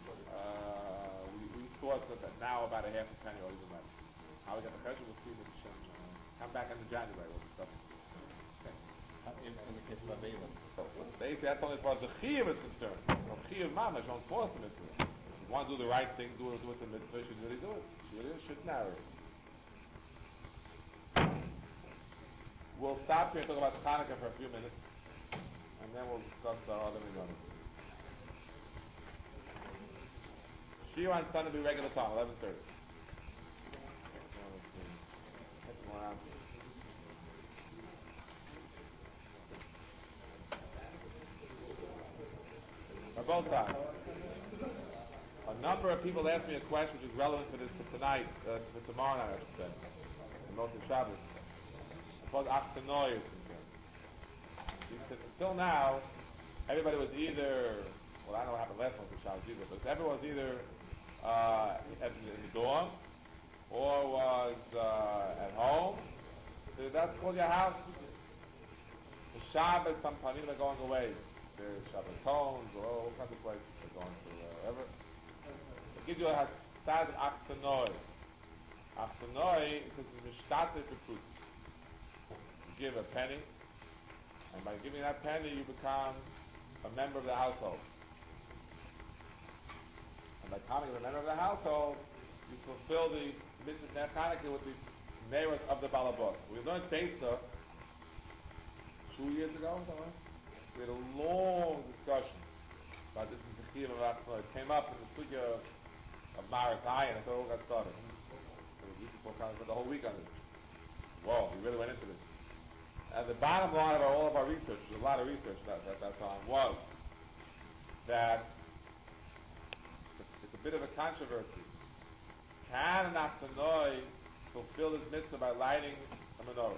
we thought that now about a half a penny or even less. How we got the pressure, we'll see the Shem. Come back in January, we'll discuss it. Okay. In the case of Avela. That's only as far as the Chiyuv is concerned. No Chiyuv Mamash, don't force the mitzvah. If you want to do the right thing, do it the mitzvah, you should really do it. You really should narrow it. We'll stop here and talk about Hanukkah for a few minutes, and then we'll discuss the other minyanim. Shir on Sunday will be regular time, 11:30. On both sides. A number of people asked me a question which is relevant for tonight, for tomorrow night, I should say, and most of Shabbos. As far as Achsenoi is concerned. Until now, everybody was either, well, I don't know what happened last month for Shabbos either, but everyone was either in the dorm or was at home. So that's called your house. The Shabbos, some panim are going away. There's Shabbatones or all kinds of places they're going to wherever. It gives you a hasad achsenoi. Achsenoi is a mishtate for fruit. You give a penny, and by giving that penny, you become a member of the household. And by becoming a member of the household, you fulfill the mitzvah Ner Chanukah with the merit of the balabos. We learned Teitza 2 years ago, somewhere. We had a long discussion about this in the Chiyuv of Achsenoi. It came up in the sugya of Maris Ayin. That's where it all got started. We spent the whole week on this. Whoa, we really went into this. And the bottom line of all of our research, there's a lot of research at that time, was that it's a bit of a controversy. Can an Achsenoi fulfill his mitzvah by lighting a menorah?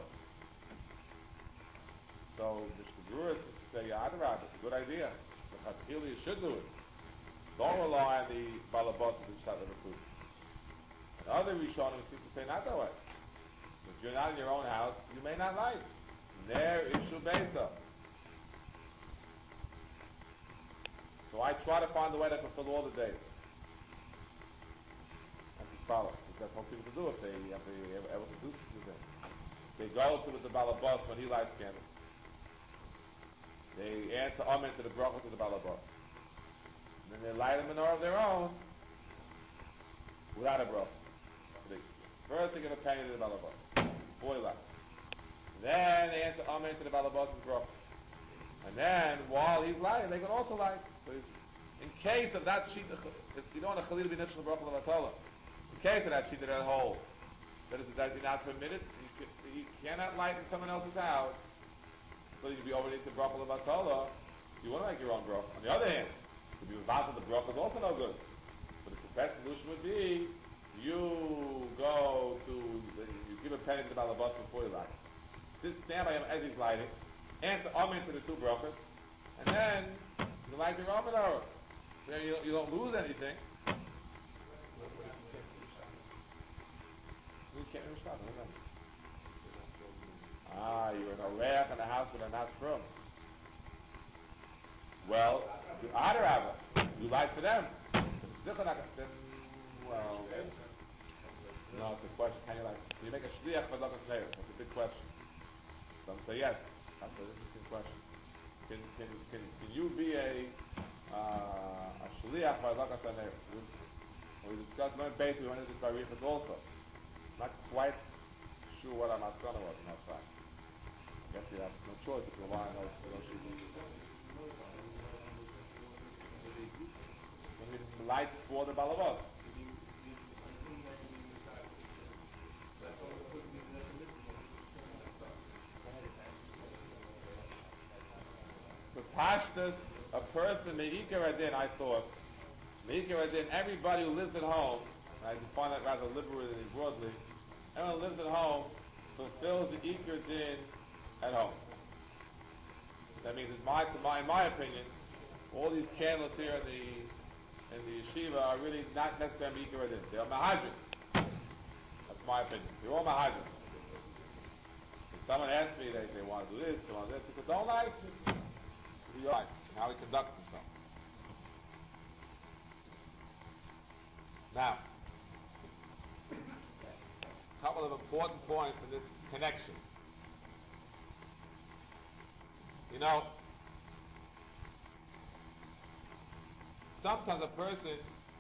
So the Shkaduras say, Adarab, it's a good idea. But Chatchila, you should do it. Don't rely on the balabos of the shtat of the food. And other Rishonim seem to say not that way. If you're not in your own house, you may not light. Ner ishu beisa. So I try to find a way to fulfill all the days. And to follow. Because that's what people do if they have able to do something. They go to the balabos when he lights candles. They answer amen to the bracha to the balabos. Then they light a menorah of their own without a bracha. First they give a penny to the balabos. Before he lights. Then they answer amen to the balabos' bracha. And then while he's lighting, they can also light. So in case of that sheet, if you don't want a chalil be nitchel bracha levatala. In case of that sheet that holds that you're not permitted, you cannot light in someone else's house, so you can be over to bracha levatala. You want to make your own bracha. On the other hand, to be without the bracha is also no good. But the best solution would be you go to you give a penny to the balabas before you light. Just stand by him as he's lighting, answer amen to the two brachas, and then you light your own menorah. So you don't lose anything. You can't respond. You're in a rech in a house that are not from. Well, you adarabah. You light for them. Then, well, no, it's a question. Can you like? Can you make a shliach for lakas neir? That's a big question. Some say yes. That's an interesting question. Can you be a shliach for lakas neir? We discussed one base. We went into this by Rifus also. Not quite sure what our maskana was on that side. I guess you have no choice if you rely on those when we light for the balabas. The pashtas, a person, me'ikar adin, I thought, me'ikar adin, everybody who lives at home, I define that rather liberally than broadly, everyone who lives at home fulfills the ikar din at home. That means, in my opinion, all these candles here in the yeshiva are really not necessarily ikar adin. They are mahajim. That's my opinion. They're all mahajim. If someone asks me, they want to do this, they want to do this, because don't like you like and how he conducts himself. Now, a couple of important points in this connection. You know, sometimes a person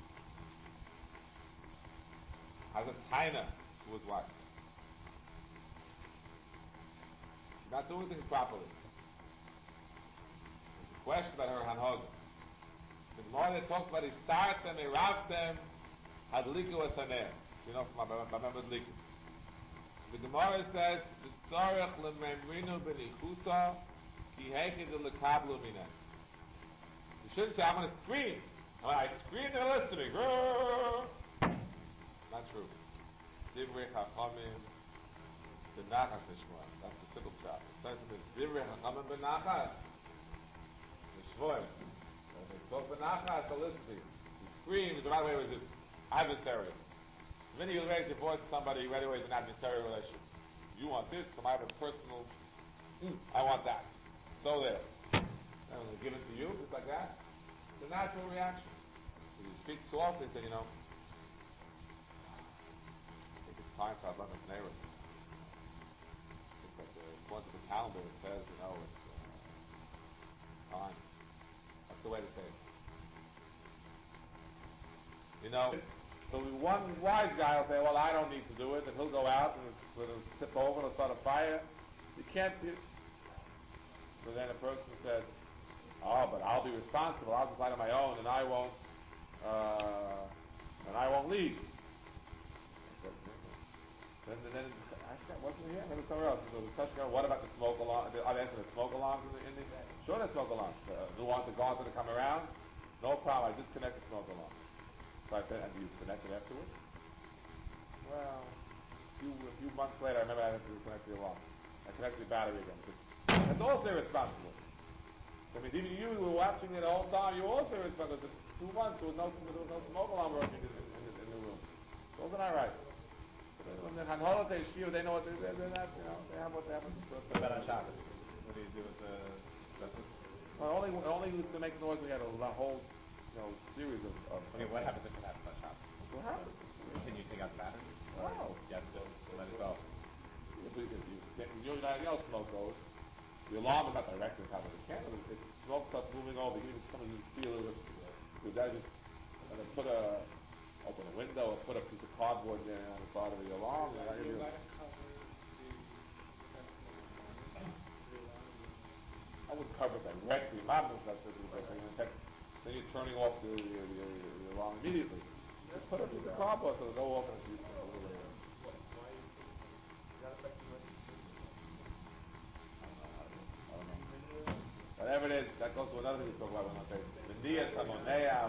has a taina to his wife. He's not doing things properly. There's a question about her hanhoga. The more they talk about, they start them, they route them, hadliku asaner. You know, from my member Liku. The Gemara says, "Tzarech lememrinu benichusa, ki heichid lekablu minah." You shouldn't say, "I'm going to scream." When I scream, they're listening. Not true. Divrei chachamim benachas nishmoa. That's the simple job. It says in the Divrei chachamim benachas nishmoa. When they talk benachas, they're listening. You scream is the right way with it. Adversarial. The minute you raise your voice to somebody, right away is an adversarial relationship. You want this, so I have a personal, I want that. So there. And when they give it to you, just like that, it's a natural reaction. When you speak softly, say, I think it's time for Abundance Neighbors. It's like according to the calendar, it says, it's time. That's the way to say it. So one wise guy will say, well, I don't need to do it, and he'll go out and it'll tip over and it'll start a fire. You can't do it. So then a person said, oh, but I'll be responsible. I'll just light on my own, and I won't leave. Then I wasn't here. Maybe somewhere else. So the question, what about the smoke alarm? I've answered the smoke alarms in the sure, there's smoke alarms. Do want the guards to come around? No problem. I disconnect the smoke alarm. So I said, and you connected afterwards? Well, a few months later, I remember I had to connect the alarm. I connected the battery again. That's also irresponsible. I mean, even you were watching it the whole time, you were also irresponsible. For 2 months, there was no smoke alarm working in the room. So wasn't that right? When they're on holiday, they know what they're not, they have what they have. What about on Shabbos? What do you do with the vessels? Well, only to make noise, we had a whole series of Okay, what happens if it happens on Shabbos? What happens? Can you take out the battery? No. You have to let it go. If you know smoke goes, the alarm is not directly on top of the candle. If smoke starts moving over, even if somebody you feel it, you just open a window or put a piece of cardboard there on the side of the alarm. I would cover it directly. Then you're turning off the alarm immediately. put it in the cardboard so they'll go off in a few a little later. I don't know. Whatever it is, that goes to another thing we talk about when I say Vindiya, Samonea,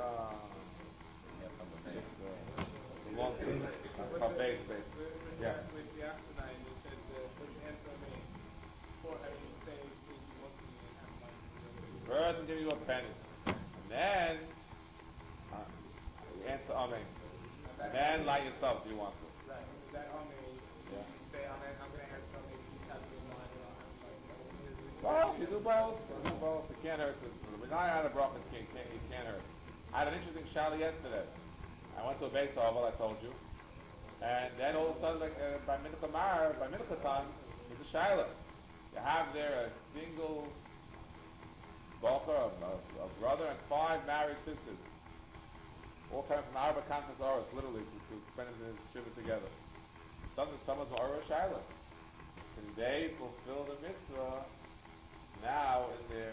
long thing. Base. Yeah. With the Astenine, you said doesn't answer me before having to say please look at me and have my First, I'll give you a penny. And then, you answer Amen. And then light yourself if you want to. Right. That Amen, Yeah. you say Amen, I'm going to answer me, please have me in mind, and I'll have my Well, you do both. You do both. It can't hurt. The guy out of Brooklyn can't hurt. I had an interesting shally yesterday. I went to a base oval, I told you. And then all of a sudden, like, by Mincha time, there's a shiloh. You have there a single Bocher, a brother, and 5 married sisters. All coming from Arba Kantas Oris, literally, to spend the Shiva together. Some of them are a shiloh. Can they fulfill the mitzvah now in their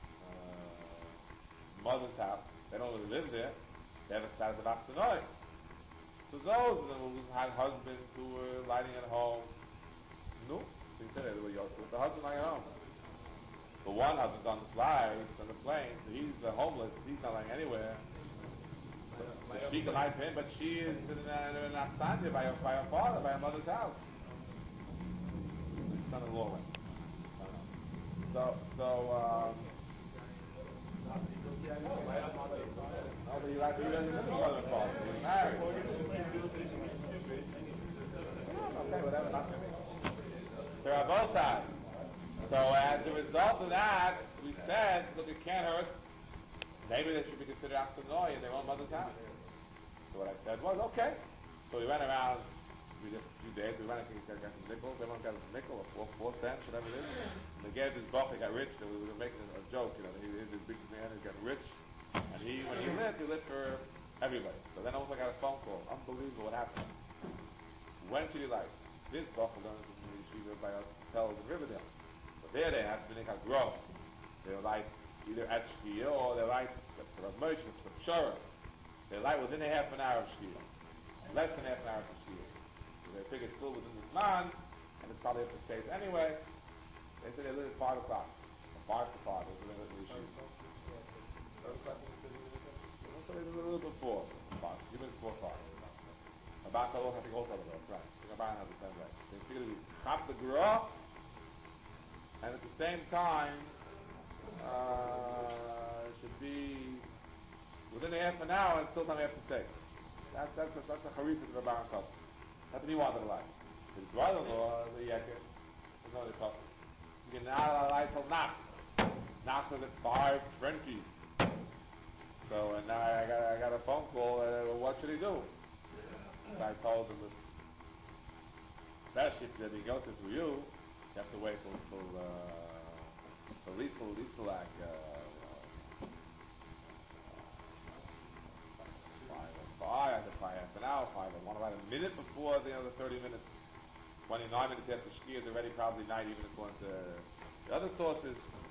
mother's house? They don't really live there. They have a status of Achtanoi. So those of them who had husbands who were lighting at home, no. So he said the husband lying at home. The one husband's on the flight, on the plane, so he's homeless, he's not lying anywhere. So she can lie to him, but she is in Achtanoi by her father, by her mother's house. Son-in-law went. No, but he doesn't live with mother-in-law. He's married. Okay, whatever, not for me. There are both sides. So as a result of that, we said, look, it can't hurt. Maybe they should be considered Achtanoi in their own mother's house. So what I said was, okay. So we went around, we did a few days, we went and got some nickels, everyone got a nickel, or 4 cents, whatever it is. And they gave this buck, he got rich, and we were making a joke, he was this big man, he got rich. And when he lived for everybody. So then also I got a phone call. Unbelievable what happened. When should you like? This buck was going to the yeshiva by us hotels in Riverdale. But there they have to make a grow. They're like either at Shkia or they're like sort of motion, sort of shura. They're like within a half an hour of Shkia. Less than half an hour of Shkia. So they figure it's still within this month, and it's probably up to state anyway. They say they live at 5 o'clock. 5 to 5 is the yeshiva. So they live a little before 5. Give us 4 5. About the I think also the right. About has the same way. They figure to be chap the grah, and at the same time it should be within a half an hour and still time after 6. That's a harifah of the Baron Kosher. That's what he wanted to like. His brother-in-law, the Yeker, is not the Kosher. You can now lie till Nacht. Nacht is at 5:20. So and now I got a phone call. What should he do? So I told him that, especially if he goes through you, you have to wait till at least like 5:05. I have to try half an hour, 5:01, about a minute before the 30 minutes, 29 minutes after Shkia is already probably night, even according to the other sources.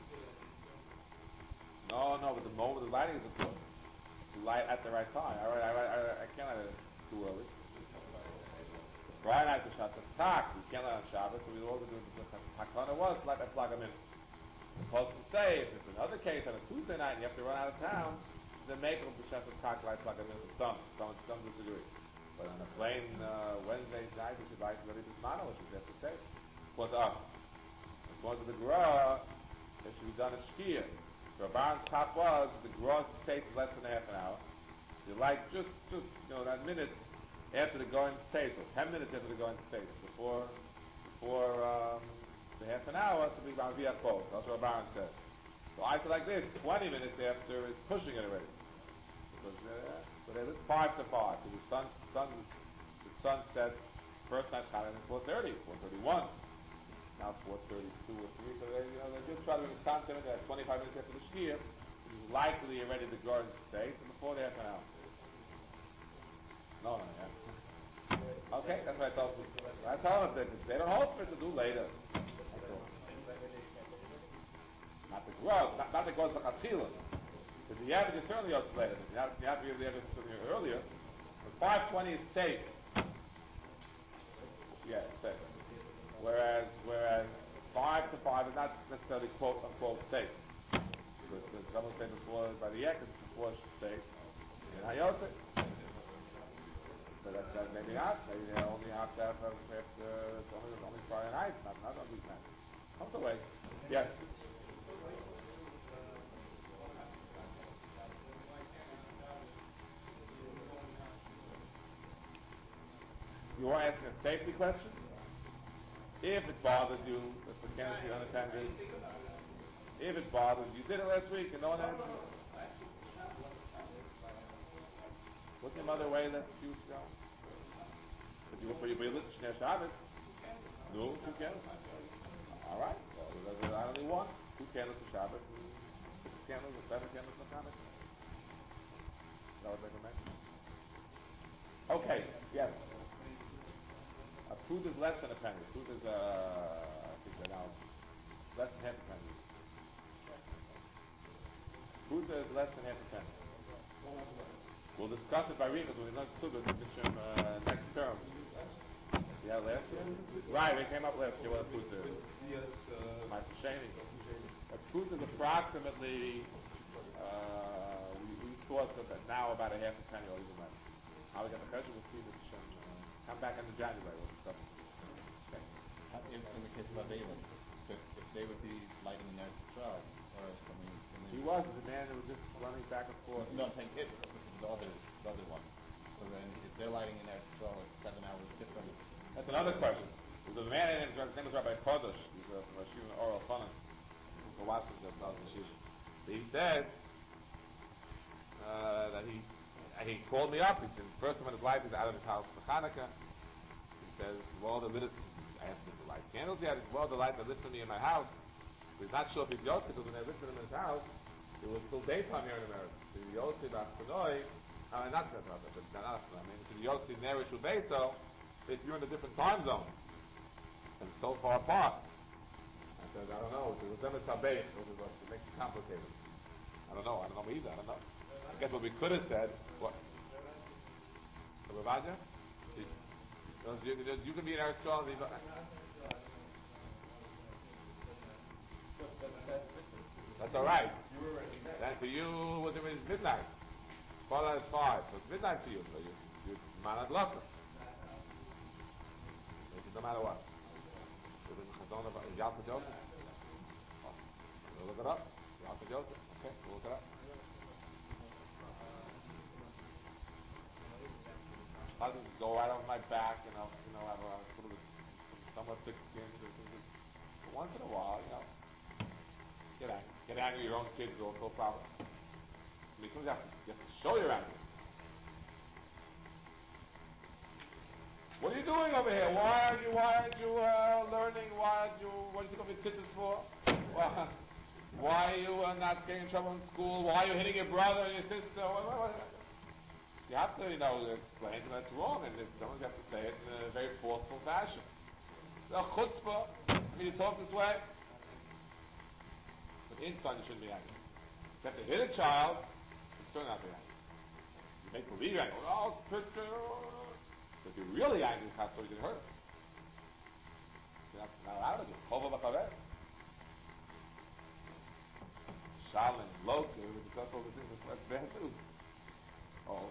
No, but the moment of lighting is important. To light at the right time. I can't light it too early. Friday night to Shabbos Tak. We can't light on Shabbos, so we all do the Hakana was light at Plagamin. Supposed to say, if it's another case on a Tuesday night and you have to run out of town, then make it the Shabbos Tak light Plagamin for some disagree. But on a plain Wednesday night, we should light ready this mana, which is have to say. According to us. According to the Gra, it should be done as Shkia. So Baron's top was the gross takes less than half an hour. You like just that minute after the going states, or 10 minutes after the going states, before the half an hour to be around Viachol. That's what Baron said. So I said like this, 20 minutes after it's pushing it already. Because so they live 5 to 5. So the sun set first night Chana at 4:30, 4:31. Now 4:32 or 3, so they just try to be constant at 25 minutes after the Shkia, which is likely already the garden state, and before they half an hour. No, yeah. Okay, that's what I told them. I told them that they don't hold for it to do later. Not the growth, not the growth of the Chatchila. Because the average is certainly also later. You have to give the average earlier. But 5:20 is safe. Yeah, it's safe. Whereas 5 to 5 is not necessarily quote unquote safe. Because someone said before by the Ek, it's before safe. In Hayosef. So that's maybe not. Maybe they only have to have it's only Friday night, not on these nights. Comes away. Yes. You are asking a safety question? If it bothers you, if the chemistry unattended, if it bothers you, did it last week and no one answered. What's your mother away that excuse now? But you for your billet, Shnesh Shabbos? No, 2 candles. All right. Well, there's only one. 2 candles for Shabbos, 6 candles or 7 candles for Hanukkah. That would recommend. Okay. Yes. A food is less than a penny. Food is I think they're now less than half a penny. Food is less than half a penny. We'll discuss it by Rimas when we learn Sugas in Mishram next term. Yeah, last year? Right, it came up last year what a food is. Yes. My Shani. A food is approximately, we thought that now about a half a penny or even less. How we got the pressure, we'll see Mishram. Come back in January, we'll discuss it. Okay. In the case of Avilan, if they would be lighting in their trial, or something. He wasn't. The man who was just running back and forth. No, I'm saying if, this is the other one. So then if they're lighting in their trial, it's 7 hours difference. That's another question. There's a man, his name is Rabbi Kodesh. He's from Rashid Oral Chanan. He's from Washington, that's not He said that he called me up. He said, first time in his life, he's out of his house for Hanukkah. He says, well, I asked him to light candles yet. He said, well, the light that lit for me in my house. He's not sure if he's Yotzei, because when they lit for him in his house, it was still daytime here in America. So the Yotzei, B'Achtanoi, not that, but not I mean, to the Yotzei, Nerish, Ubeso, if you're in a different time zone, and so far apart. I said, I don't know, it was them as Sabeh, it makes it complicated. I don't know either, I don't know. I guess what we could have said, what? The Ravaja? You can be in Eretz Yisrael. That's all right. Then for you, it's midnight. 5, so it's midnight for you. So you're manad laka. No matter what. Yalta Joseph. Look it up. Yalta Joseph. Okay, we'll look it up. I'll just go right over my back, I have a sort of somewhat thick skin. Once in a while, get angry at your own kids is also a problem. I mean, sometimes you have to show your anger. What are you doing over here? Why aren't you learning? What are you taking tzitzis for? Why are you not getting in trouble in school? Why are you hitting your brother and your sister? You have to, explain to them that's wrong, and sometimes you have to say it in a very forceful fashion. The chutzpah, you talk this way. But inside you shouldn't be angry. You have to hit a child, and still not be angry. You make believe you're angry. So if you're really angry, so you can hurt him. You're not allowed to do it. Chova b'chaver. Shalom, Loki, we discuss all the things, that's bad news. Oh.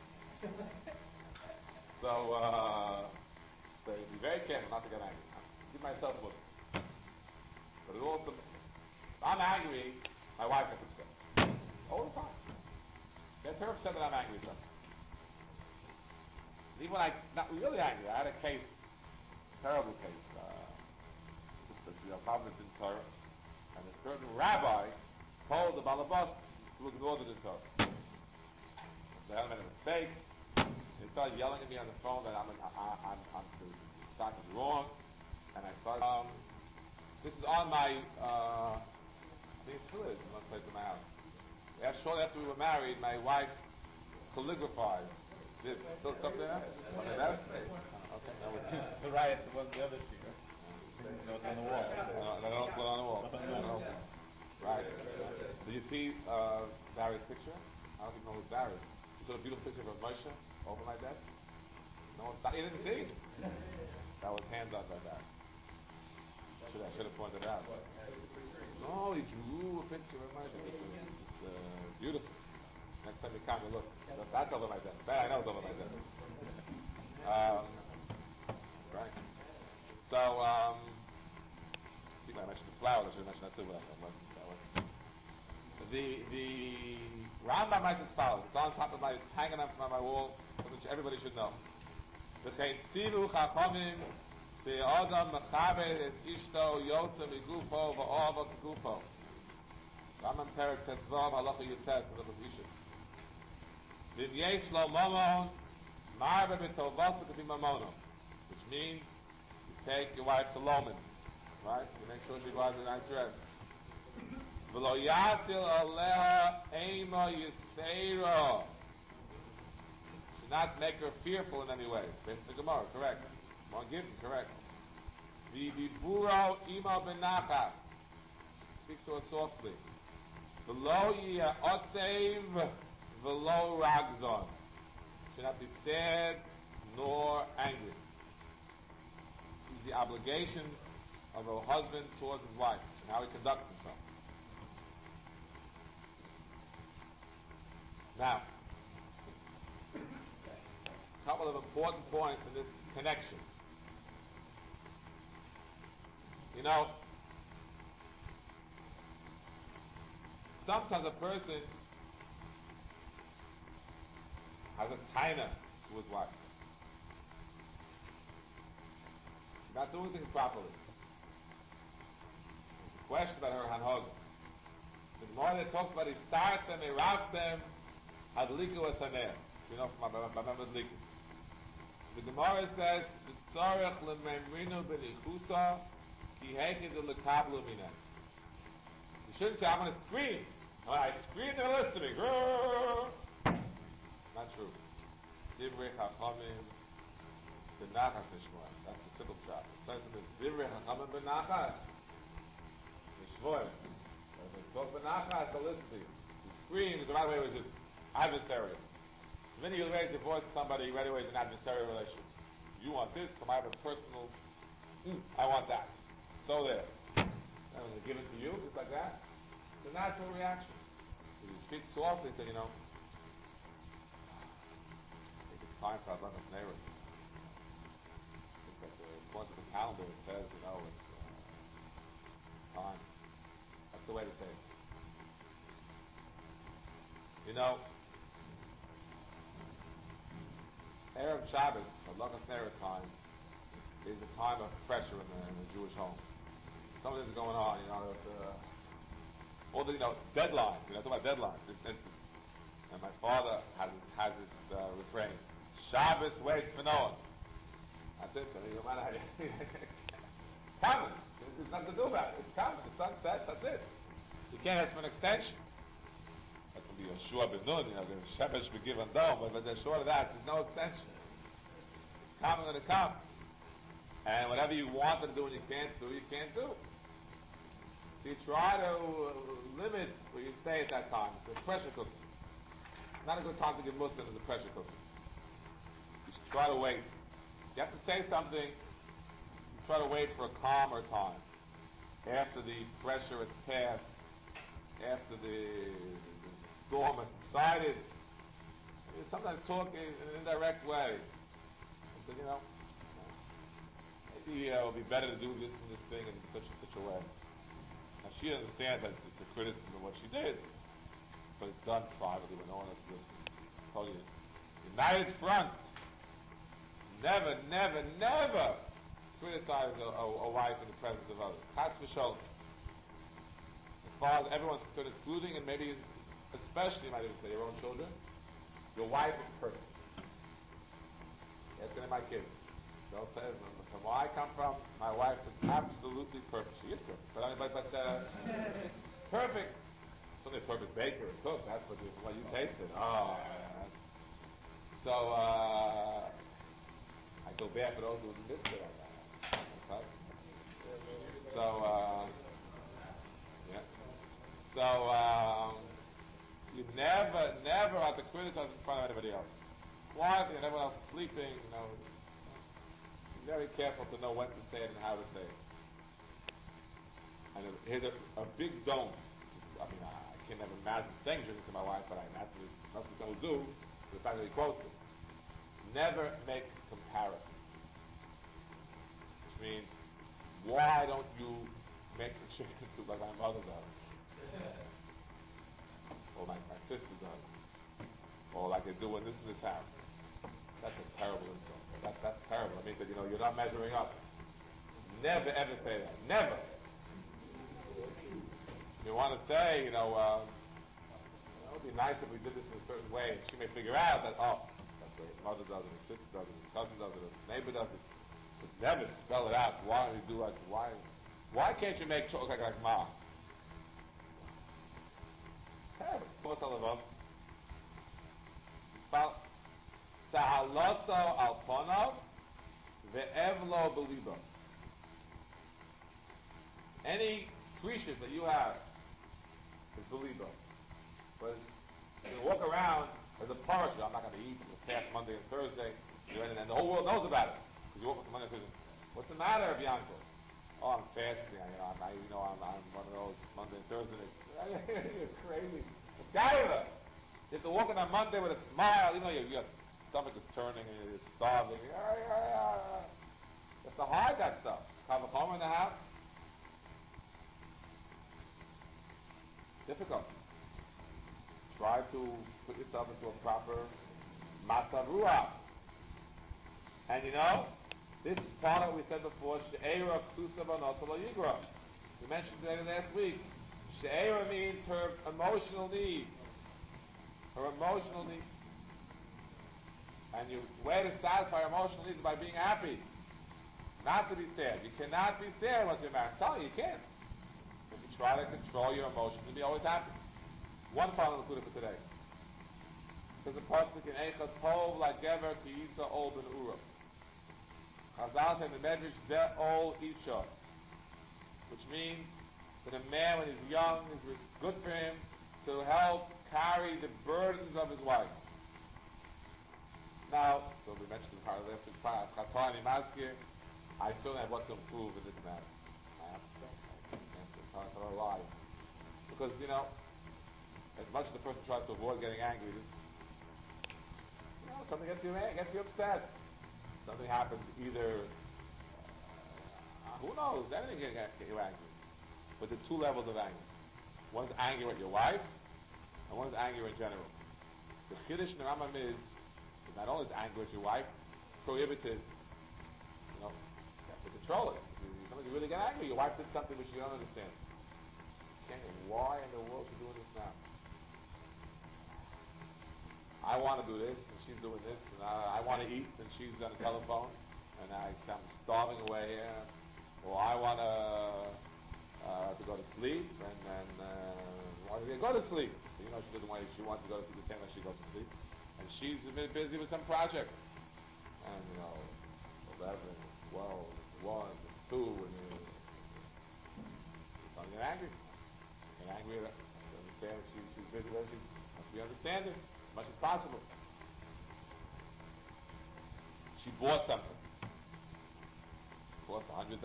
So be very careful not to get angry. Give myself a listen. But it also, if I'm angry, my wife gets upset. All the time. Gets her upset that I'm angry with something. Even when I'm not really angry, I had a case, terrible case, problem in Torah, and a certain rabbi told the Balabas to ignore the Torah. They had made a mistake. They started yelling at me on the phone that something's wrong, and I started. This is on my. I think it still is in one place in my house. Shortly after we were married, my wife calligraphed this. Still up there? Okay, that's okay. The riots was the other sheet, right? No, it's on the wall. They don't put on the wall. Right. Did you see Barry's picture? I don't even know who's Barry. You saw a beautiful picture of Moshe? Open like that? No one, you didn't see? That was hands up like that. I should have pointed it out. No, he drew a picture of my It's beautiful. Next time you come and look. That's over like that. I know it's over like that. Right. So, see, I mentioned the flowers. I should have mentioned that too. The Rambam writes as follows. It's on top of it's hanging up on my wall, which everybody should know. V'cheitzivu chachamim be'odam mechabed et ishto yotzem igufo v'ova k'gufo. Rambam Perek Tetzvav Halacha Yutet Halacha Ishus. V'yesh lo momon marbe b'tovasa to be mamono, which means you take your wife to Lomans, right? You make sure she buys a nice dress. V'lo yatil aleha ema yiseiro. Should not make her fearful in any way. Based on the Gemara, correct. More given, correct. V'diburo ima benachas. Speak to her softly. V'lo yia otzev v'lo ragzon. Should not be sad nor angry. This is the obligation of a husband towards his wife and how he conducts himself. Now, a couple of important points in this connection. You know, sometimes a person has a taina to his wife. She's not doing things properly. There's a question about her hanhog. The more they talk about, he starts them, he routes them, hadliku asaneh. You know, from my member's liku. The Gemara says, "Tzarech lememrinu benichusa ki heichid lekablu minah." You shouldn't say, "I'm going to scream." When I scream, they're listening. Not true. Divrei chachamim benachas nishmoa. That's the simple shot. It says in this Divrei chachamim benachas nishmoa. When they talk benachas, they'll listen to you. You scream is the right way, which is adversarial. The minute you raise your voice to somebody, right away is an adversarial relationship. You want this, so I have a personal, I want that. So there. And when they give it to you, just like that, it's a natural reaction. If you speak softly, then you know, I think it's time for our brother's neighbors. According to the calendar, it says, you know, it's time. That's the way to say it. You know, Erev Shabbos, Halakas Nera time, is a time of pressure in the Jewish home. Something's going on, you know, all the, you know, deadlines, you know, talk about deadlines, for instance. And my father has this refrain, Shabbos waits for no one. That's it, no matter how you, it's coming. There's nothing to do about it. It's coming. The sun sets, that's it. You can't ask for an extension. That can be a Shua ben Nun, you know, the Shemesh be given dome, but short of that, there's no extension. It's coming when it comes. And whatever you wanted to do and you can't do, you can't do. So you try to limit where you stay at that time. It's a pressure cooker. Not a good time to give Muslims a pressure cooker. You should try to wait. You have to say something, you try to wait for a calmer time. After the pressure has passed, after the storm has subsided, you sometimes talk in an indirect way. So, you know, maybe it would be better to do this and this thing in such a way. Now she understands that it's a criticism of what she did, but it's done privately when no one else is listening. I told you, united front. Never, never, never criticize a wife in the presence of others. Chas v'sholom. As far as everyone's concerned, including and maybe especially, you might even say, your own children, your wife is perfect. That's going to be my kids. They'll say, from where I come from, my wife is absolutely perfect. She is perfect. But perfect. It's only a perfect baker or cook. That's what you tasted. Oh, man. So, I go bad for those who missed it on that. Okay? So, yeah. So, you never have to criticize in front of anybody else. quietly and everyone else is sleeping, you know. Be very careful to know when to say it and how to say it. And here's a big don't. I mean, I can never imagine saying something to my wife, but I imagine most of the time will do, the fact that he quotes it. Never make comparisons. Which means, why don't you make the chicken soup like my mother does? Or like my sister does? Or like they do in this house? That's a terrible insult. That's terrible. I mean, that, you know, you're not measuring up. Never ever say that. Never. You want to say, it would be nice if we did this in a certain way. She may figure out that, that's the way his mother does it, his sister does it, his cousin does it, his neighbor does it. But never spell it out. Why do you do like, why can't you make chocolate like Ma? Hey, of course I love him. Spell Sa'aloso al-ponov ve'evlo belibo. Any tweeshes that you have is belibo. But you walk around as a parasha. I'm not going to eat. We'll fast Monday and Thursday, and the whole world knows about it. Because you walk on Monday and Thursday. What's the matter, Bianco? Oh, I'm fasting. I'm one of those Monday and Thursday. You're crazy. Gaiva. You have to walk in on Monday with a smile. You know, your stomach is turning and you're starving. You have to hide that stuff. Have a home in the house. Difficult. Try to put yourself into a proper matav ruach. And this is part of what we said before, she'era ksusa v'nosa lo yigra. We mentioned it last week. She'era means her emotional needs. Her emotional needs. And the way to satisfy her emotional needs is by being happy. Not to be sad. You cannot be sad once you're married. I'm telling you, you can't. If you try to control your emotions and be always happy. One final included for today. There's a pasuk in Eicha Tov la Gever Ki Yisa Ol Ben Ura. Chazal said in the Medrash Zeh Ol Isha, which means that a man when he's young is good for him to help carry the burdens of his wife. Now, so we mentioned in part of last week's class, Chatani Maskir, I still have what to improve in this matter. I have to say, I can't tell a lie. Because, as much as the person tries to avoid getting angry, something gets you upset. Something happens, either, who knows, anything can get you angry. But there are two levels of anger. One is anger at your wife, and one is anger in general. The Chiddush in the Rambam is not only is anger at your wife prohibited, you have to control it. If somebody really get angry, your wife did something which you don't understand. Why in the world is she doing this now? I want to do this, and she's doing this, and I want to eat, and she's on the telephone, and I'm starving away here. Or I want to go to sleep, and want to go to sleep. She doesn't want. She wants to go to sleep the same way she goes to sleep, and she's busy with some project. And 11, 12, 1, 2, and I'm angry. And angry at her. To understand that she's busy with it. We understand it as much as possible. She bought something. It cost $100.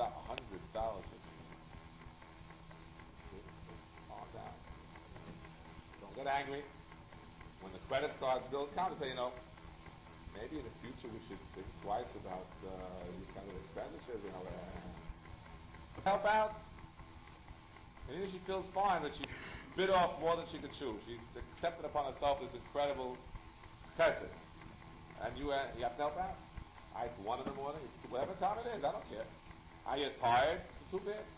Calm down. Don't get angry. When the credit card bill comes, say, maybe in the future we should think twice about these kind of expenditures. Help out. And even she feels fine that she bit off more than she could chew. She's accepted upon herself this incredible chesed. And you have to help out. It's 1 in the morning, it's whatever time it is, I don't care. Are you tired? It's too bad.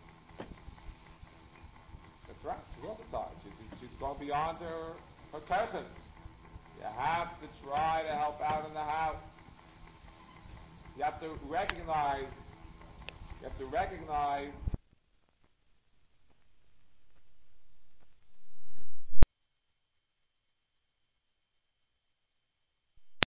That's right, she's also tired. She's gone beyond her purpose. You have to try to help out in the house. You have to recognize